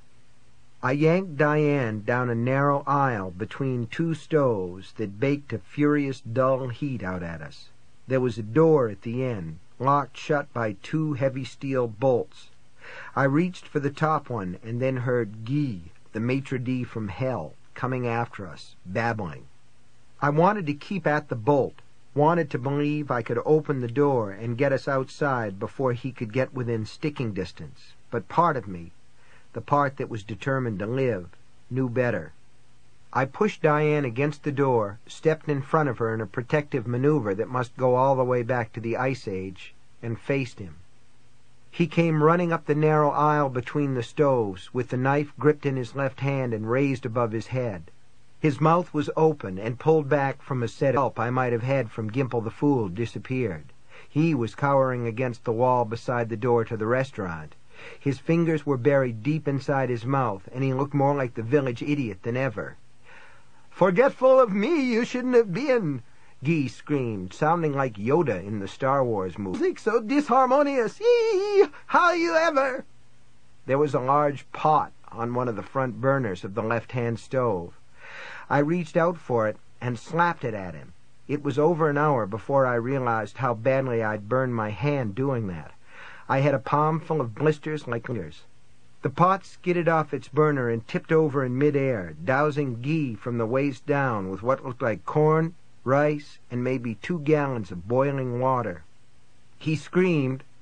I yanked Diane down a narrow aisle between 2 stoves that baked a furious, dull heat out at us. There was a door at the end, locked shut by 2 heavy steel bolts. I reached for the top one and then heard Guy, the maitre d' from hell, coming after us, babbling. I wanted to keep at the bolt, wanted to believe I could open the door and get us outside before he could get within sticking distance, but part of me, the part that was determined to live, knew better. I pushed Diane against the door, stepped in front of her in a protective maneuver that must go all the way back to the Ice Age, and faced him. He came running up the narrow aisle between the stoves, with the knife gripped in his left hand and raised above his head. His mouth was open and pulled back from a set of help I might have had from Gimple the Fool disappeared. He was cowering against the wall beside the door to the restaurant. His fingers were buried deep inside his mouth, and he looked more like the village idiot than ever. "Forgetful of me, you shouldn't have been," Guy screamed, sounding like Yoda in the Star Wars movie. "Music so disharmonious. Eee! How you ever?" There was a large pot on one of the front burners of the left-hand stove. I reached out for it and slapped it at him. It was over an hour before I realized how badly I'd burned my hand doing that. I had a palm full of blisters like fingers. The pot skidded off its burner and tipped over in midair, dousing Guy from the waist down with what looked like corn, rice, and maybe 2 gallons of boiling water. He screamed,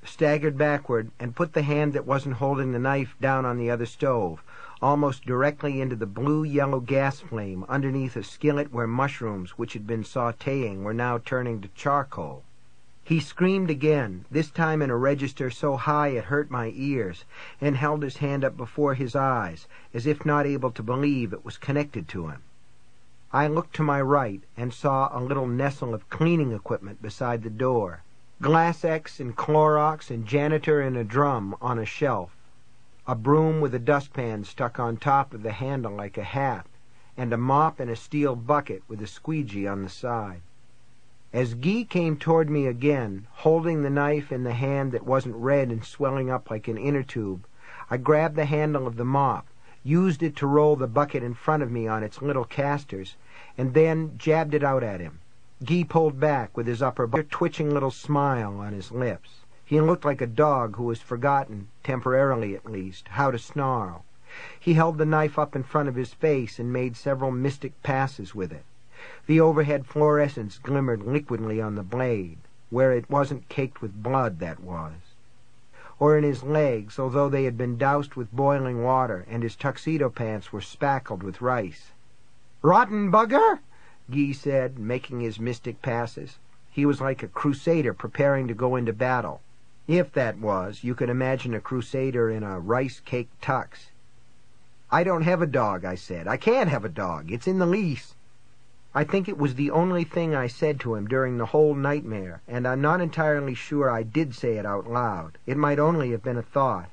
staggered backward, and put the hand that wasn't holding the knife down on the other stove, almost directly into the blue-yellow gas flame underneath a skillet where mushrooms which had been sautéing were now turning to charcoal. He screamed again, this time in a register so high it hurt my ears, and held his hand up before his eyes, as if not able to believe it was connected to him. I looked to my right and saw a little nestle of cleaning equipment beside the door, Glass-X and Clorox and janitor in a drum on a shelf, a broom with a dustpan stuck on top of the handle like a hat, and a mop and a steel bucket with a squeegee on the side. As Guy came toward me again, holding the knife in the hand that wasn't red and swelling up like an inner tube, I grabbed the handle of the mop, used it to roll the bucket in front of me on its little casters, and then jabbed it out at him. Guy pulled back with his upper body, a twitching little smile on his lips. He looked like a dog who has forgotten, temporarily at least, how to snarl. He held the knife up in front of his face and made several mystic passes with it. The overhead fluorescence glimmered liquidly on the blade, where it wasn't caked with blood, that was. Or in his legs, although they had been doused with boiling water, and his tuxedo pants were spackled with rice. "Rotten bugger!" Guy said, making his mystic passes. He was like a crusader preparing to go into battle. If that was, you could imagine a crusader in a rice-cake tux. "I don't have a dog," I said. "I can't have a dog. It's in the lease." I think it was the only thing I said to him during the whole nightmare, and I'm not entirely sure I did say it out loud. It might only have been a thought.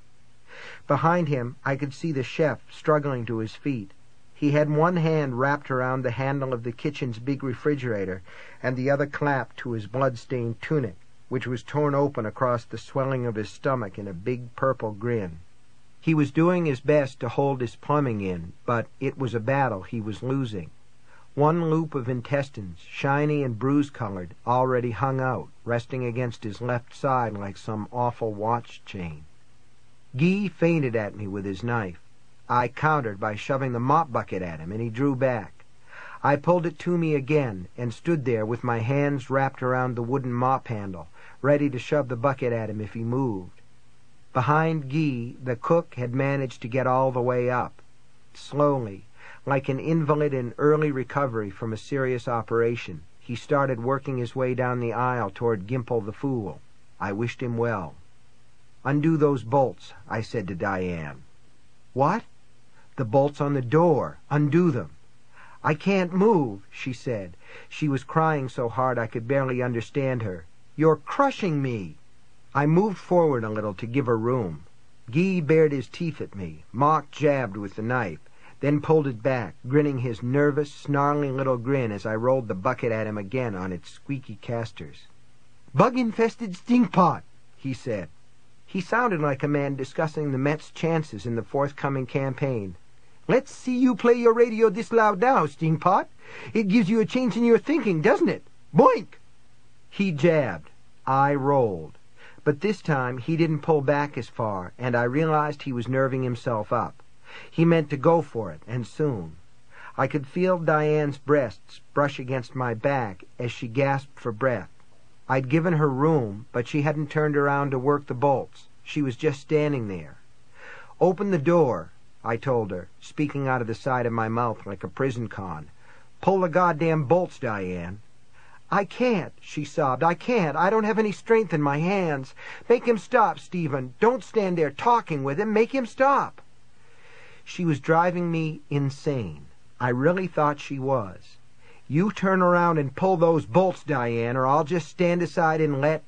Behind him, I could see the chef struggling to his feet. He had one hand wrapped around the handle of the kitchen's big refrigerator, and the other clapped to his blood-stained tunic, which was torn open across the swelling of his stomach in a big purple grin. He was doing his best to hold his plumbing in, but it was a battle he was losing. One loop of intestines, shiny and bruise-colored, already hung out, resting against his left side like some awful watch chain. Guy feinted at me with his knife. I countered by shoving the mop bucket at him, and he drew back. I pulled it to me again and stood there with my hands wrapped around the wooden mop handle, ready to shove the bucket at him if he moved. Behind Guy, the cook had managed to get all the way up. Slowly, like an invalid in early recovery from a serious operation, he started working his way down the aisle toward Gimple the Fool. I wished him well. "Undo those bolts," I said to Diane. "What?" "The bolts on the door. Undo them." "I can't move," she said. She was crying so hard I could barely understand her. "You're crushing me." I moved forward a little to give her room. Guy bared his teeth at me, mock jabbed with the knife, then pulled it back, grinning his nervous, snarling little grin as I rolled the bucket at him again on its squeaky casters. "Bug-infested stinkpot," he said. He sounded like a man discussing the Mets' chances in the forthcoming campaign. "Let's see you play your radio this loud now, stinkpot. It gives you a change in your thinking, doesn't it? Boink!" He jabbed. I rolled. But this time he didn't pull back as far, and I realized he was nerving himself up. He meant to go for it, and soon. I could feel Diane's breasts brush against my back as she gasped for breath. I'd given her room, but she hadn't turned around to work the bolts. She was just standing there. "Open the door," I told her, speaking out of the side of my mouth like a prison con. "Pull the goddamn bolts, Diane." "I can't," she sobbed. "I can't. I don't have any strength in my hands. Make him stop, Stephen. Don't stand there talking with him. Make him stop." She was driving me insane. I really thought she was. "You turn around and pull those bolts, Diane, or I'll just stand aside and let—"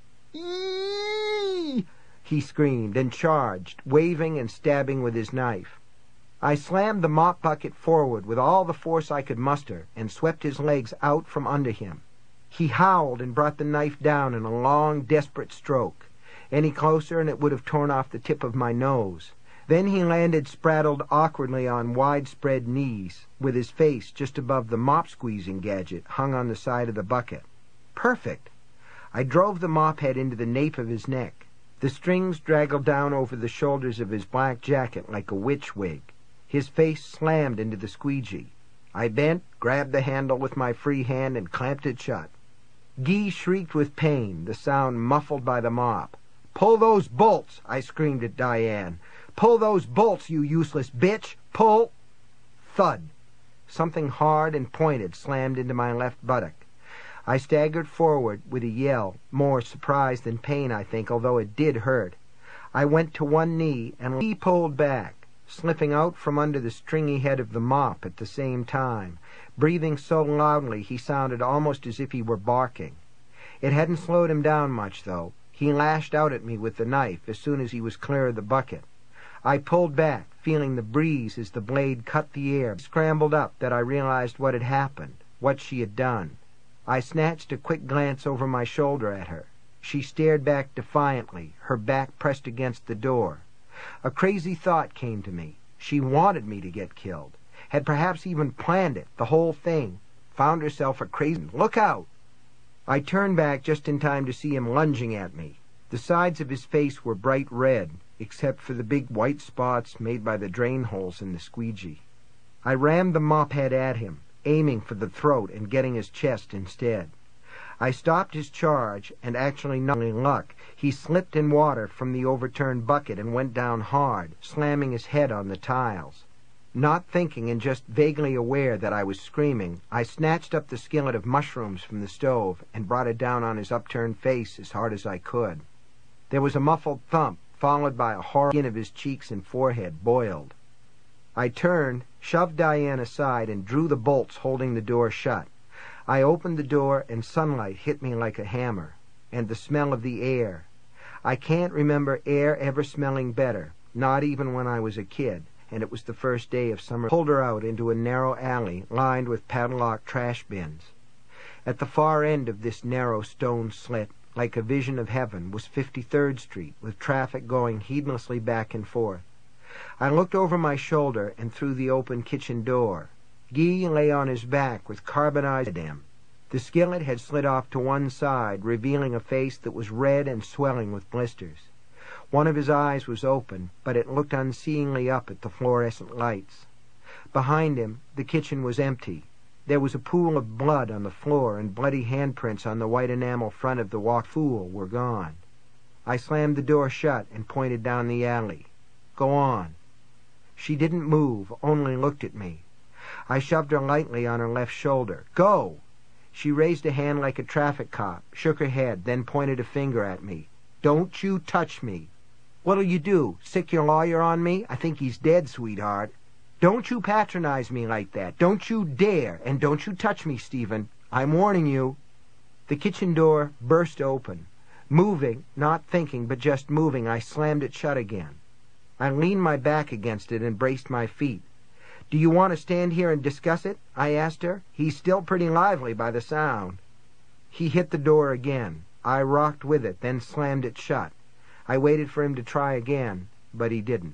"Eeeeee!" he screamed and charged, waving and stabbing with his knife. I slammed the mop bucket forward with all the force I could muster and swept his legs out from under him. He howled and brought the knife down in a long, desperate stroke. Any closer and it would have torn off the tip of my nose. Then he landed spraddled awkwardly on widespread knees, with his face just above the mop-squeezing gadget hung on the side of the bucket. Perfect! I drove the mop head into the nape of his neck. The strings draggled down over the shoulders of his black jacket like a witch wig. His face slammed into the squeegee. I bent, grabbed the handle with my free hand, and clamped it shut. Guy shrieked with pain, the sound muffled by the mop. "Pull those bolts!" I screamed at Diane. "Pull those bolts, you useless bitch! Pull!" Thud! Something hard and pointed slammed into my left buttock. I staggered forward with a yell, more surprise than pain, I think, although it did hurt. I went to one knee, and he pulled back, slipping out from under the stringy head of the mop at the same time. Breathing so loudly he sounded almost as if he were barking. It hadn't slowed him down much, though. He lashed out at me with the knife as soon as he was clear of the bucket. I pulled back, feeling the breeze as the blade cut the air. Scrambled up that I realized what had happened, what she had done. I snatched a quick glance over my shoulder at her. She stared back defiantly, her back pressed against the door. A crazy thought came to me. She wanted me to get killed, had perhaps even planned it, the whole thing, found herself a crazy... Look out! I turned back just in time to see him lunging at me. The sides of his face were bright red, except for the big white spots made by the drain holes in the squeegee. I rammed the mop head at him, aiming for the throat and getting his chest instead. I stopped his charge, and actually not only luck, he slipped in water from the overturned bucket and went down hard, slamming his head on the tiles. Not thinking and just vaguely aware that I was screaming, I snatched up the skillet of mushrooms from the stove and brought it down on his upturned face as hard as I could. There was a muffled thump, followed by a horrible skin of his cheeks and forehead boiled. I turned, shoved Diane aside, and drew the bolts holding the door shut. I opened the door, and sunlight hit me like a hammer, and the smell of the air. I can't remember air ever smelling better, not even when I was a kid, and it was the first day of summer. Pulled her out into a narrow alley lined with padlocked trash bins. At the far end of this narrow stone slit, like a vision of heaven, was 53rd Street, with traffic going heedlessly back and forth. I looked over my shoulder and through the open kitchen door. Guy lay on his back with carbonized at him. The skillet had slid off to one side, revealing a face that was red and swelling with blisters. One of his eyes was open, but it looked unseeingly up at the fluorescent lights. Behind him, the kitchen was empty. There was a pool of blood on the floor, and bloody handprints on the white enamel front of the walk. Fool were gone. I slammed the door shut and pointed down the alley. Go on. She didn't move, only looked at me. I shoved her lightly on her left shoulder. Go! She raised a hand like a traffic cop, shook her head, then pointed a finger at me. Don't you touch me. What'll you do? Sick your lawyer on me? I think he's dead, sweetheart. Don't you patronize me like that. Don't you dare. And don't you touch me, Stephen. I'm warning you. The kitchen door burst open. Moving, not thinking, but just moving, I slammed it shut again. I leaned my back against it and braced my feet. Do you want to stand here and discuss it? I asked her. He's still pretty lively by the sound. He hit the door again. I rocked with it, then slammed it shut. I waited for him to try again, but he didn't.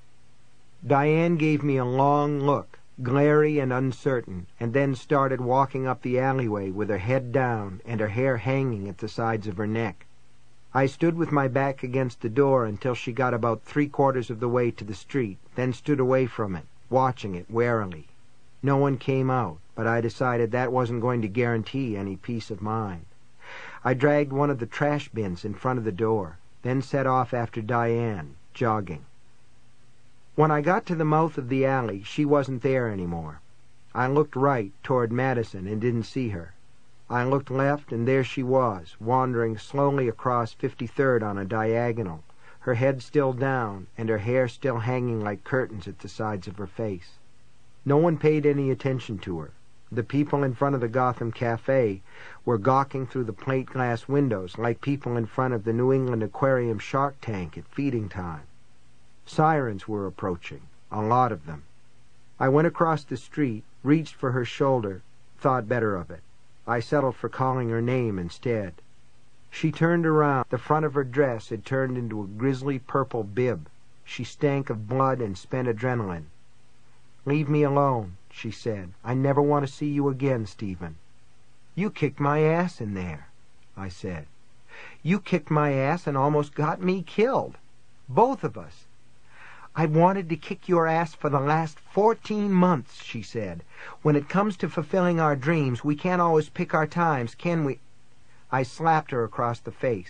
Diane gave me a long look, glary and uncertain, and then started walking up the alleyway with her head down and her hair hanging at the sides of her neck. I stood with my back against the door until she got about 3/4 of the way to the street, then stood away from it, watching it warily. No one came out, but I decided that wasn't going to guarantee any peace of mind. I dragged one of the trash bins in front of the door, then set off after Diane, jogging. When I got to the mouth of the alley, she wasn't there anymore. I looked right toward Madison and didn't see her. I looked left, and there she was, wandering slowly across 53rd on a diagonal, her head still down and her hair still hanging like curtains at the sides of her face. No one paid any attention to her. The people in front of the Gotham Cafe were gawking through the plate glass windows like people in front of the New England Aquarium shark tank at feeding time. Sirens were approaching, a lot of them. I went across the street, reached for her shoulder, thought better of it. I settled for calling her name instead. She turned around. The front of her dress had turned into a grisly purple bib. She stank of blood and spent adrenaline. "Leave me alone," she said. "I never want to see you again, Stephen." "You kicked my ass in there," I said. "You kicked my ass and almost got me killed. Both of us." "I've wanted to kick your ass for the last 14 months, she said. "When it comes to fulfilling our dreams, we can't always pick our times, can we?" I slapped her across the face.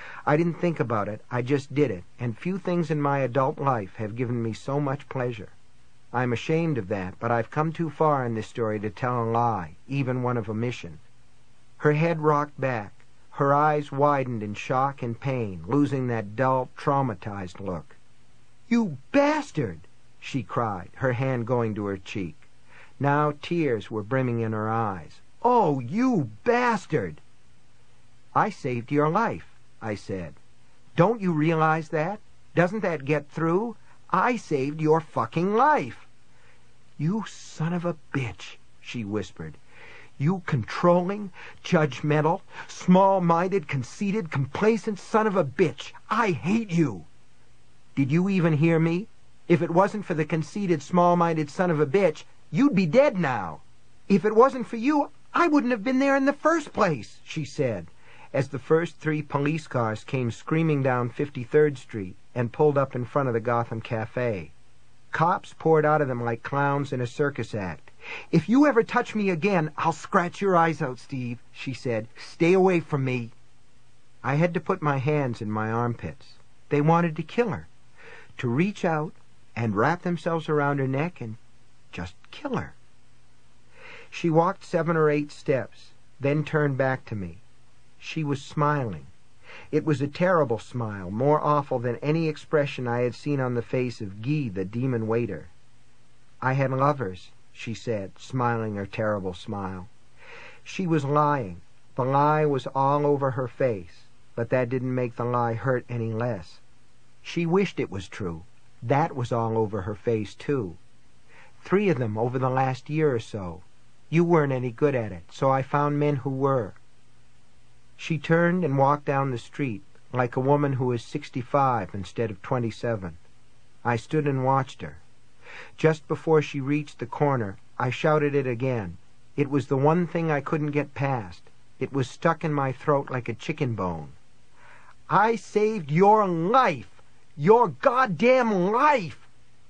I didn't think about it, I just did it, and few things in my adult life have given me so much pleasure. I'm ashamed of that, but I've come too far in this story to tell a lie, even one of omission. Her head rocked back. Her eyes widened in shock and pain, losing that dull, traumatized look. "You bastard!" she cried, her hand going to her cheek. Now tears were brimming in her eyes. "Oh, you bastard!" "I saved your life," I said. "Don't you realize that? Doesn't that get through? I saved your fucking life." "You son of a bitch," she whispered. "You controlling, judgmental, small-minded, conceited, complacent son of a bitch. I hate you." "Did you even hear me? If it wasn't for the conceited, small-minded son of a bitch, you'd be dead now. If it wasn't for you, I wouldn't have been there in the first place," she said, as the first 3 police cars came screaming down 53rd Street and pulled up in front of the Gotham Cafe. Cops poured out of them like clowns in a circus act. "If you ever touch me again, I'll scratch your eyes out, Steve," she said. "Stay away from me." I had to put my hands in my armpits. They wanted to kill her, to reach out and wrap themselves around her neck and just kill her. She walked 7 or 8 steps, then turned back to me. She was smiling. It was a terrible smile, more awful than any expression I had seen on the face of Guy, the demon waiter. "I had lovers," she said, smiling her terrible smile. She was lying. The lie was all over her face, but that didn't make the lie hurt any less. She wished it was true. That was all over her face, too. 3 of them over the last year or so. You weren't any good at it, so I found men who were. She turned and walked down the street, like a woman who is 65 instead of 27. I stood and watched her. Just before she reached the corner, I shouted it again. It was the one thing I couldn't get past. It was stuck in my throat like a chicken bone. "I saved your life! Your goddamn life!"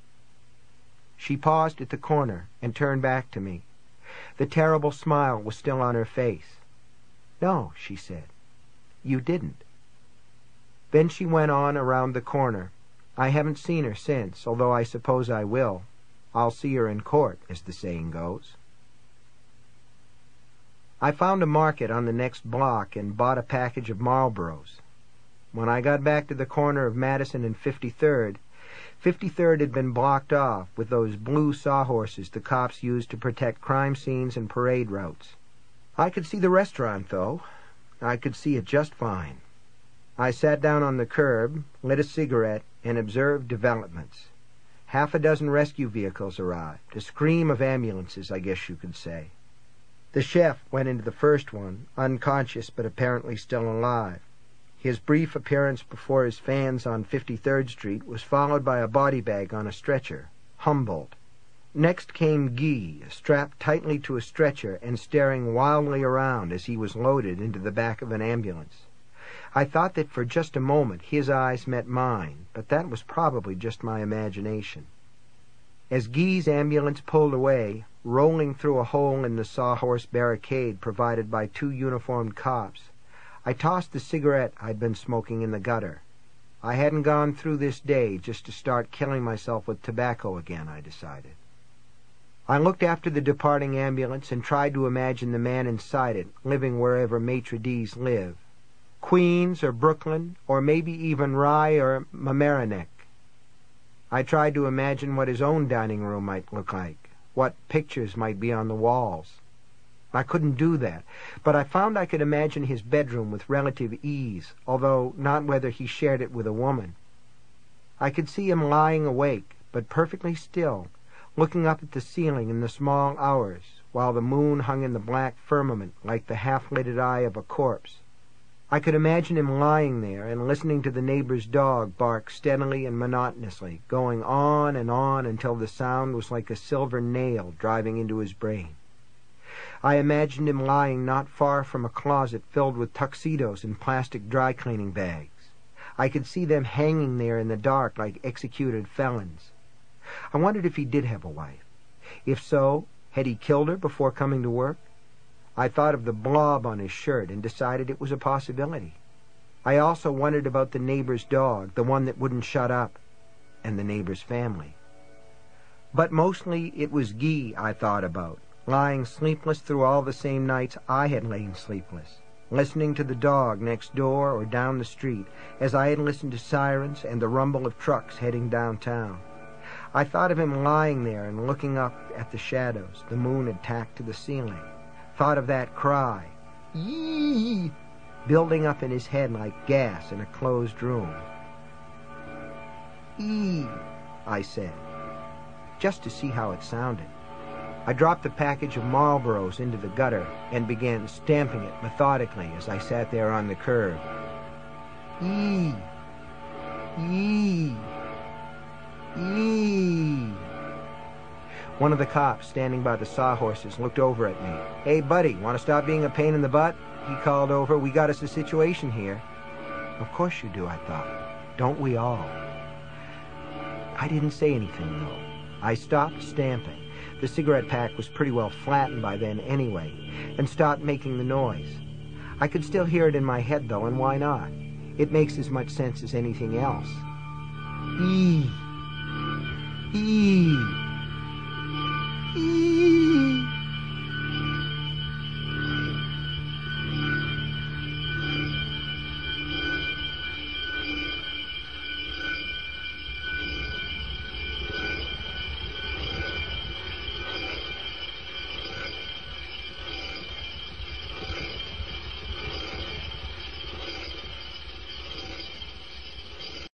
She paused at the corner and turned back to me. The terrible smile was still on her face. "No," she said, "you didn't." Then she went on around the corner. I haven't seen her since, although I suppose I will. I'll see her in court, as the saying goes. I found a market on the next block and bought a package of Marlboros. When I got back to the corner of Madison and 53rd, 53rd had been blocked off with those blue sawhorses the cops used to protect crime scenes and parade routes. I could see the restaurant, though. I could see it just fine. I sat down on the curb, lit a cigarette, and observed developments. 6 rescue vehicles arrived, a scream of ambulances, I guess you could say. The chef went into the first one, unconscious but apparently still alive. His brief appearance before his fans on 53rd Street was followed by a body bag on a stretcher, Humboldt. Next came Guy, strapped tightly to a stretcher and staring wildly around as he was loaded into the back of an ambulance. I thought that for just a moment his eyes met mine, but that was probably just my imagination. As Guy's ambulance pulled away, rolling through a hole in the sawhorse barricade provided by 2 uniformed cops, I tossed the cigarette I'd been smoking in the gutter. I hadn't gone through this day just to start killing myself with tobacco again, I decided. I looked after the departing ambulance and tried to imagine the man inside it living wherever maitre d's live. Queens or Brooklyn, or maybe even Rye or Mamaroneck. I tried to imagine what his own dining room might look like, what pictures might be on the walls. I couldn't do that, but I found I could imagine his bedroom with relative ease, although not whether he shared it with a woman. I could see him lying awake, but perfectly still, looking up at the ceiling in the small hours, while the moon hung in the black firmament like the half-lidded eye of a corpse. I could imagine him lying there and listening to the neighbor's dog bark steadily and monotonously, going on and on until the sound was like a silver nail driving into his brain. I imagined him lying not far from a closet filled with tuxedos and plastic dry-cleaning bags. I could see them hanging there in the dark like executed felons. I wondered if he did have a wife. If so, had he killed her before coming to work? I thought of the blob on his shirt and decided it was a possibility. I also wondered about the neighbor's dog, the one that wouldn't shut up, and the neighbor's family. But mostly it was Guy I thought about, lying sleepless through all the same nights I had lain sleepless, listening to the dog next door or down the street as I had listened to sirens and the rumble of trucks heading downtown. I thought of him lying there and looking up at the shadows the moon had tacked to the ceiling. Thought of that cry, "Yee!" building up in his head like gas in a closed room. "Ee," I said, just to see how it sounded. I dropped the package of Marlboros into the gutter and began stamping it methodically as I sat there on the curb. "Ee! Ee! Ee!" One of the cops standing by the sawhorses looked over at me. "Hey, buddy, want to stop being a pain in the butt?" he called over. "We got us a situation here." Of course you do, I thought. Don't we all? I didn't say anything, though. I stopped stamping. The cigarette pack was pretty well flattened by then anyway, and stopped making the noise. I could still hear it in my head, though, and why not? It makes as much sense as anything else. Eee!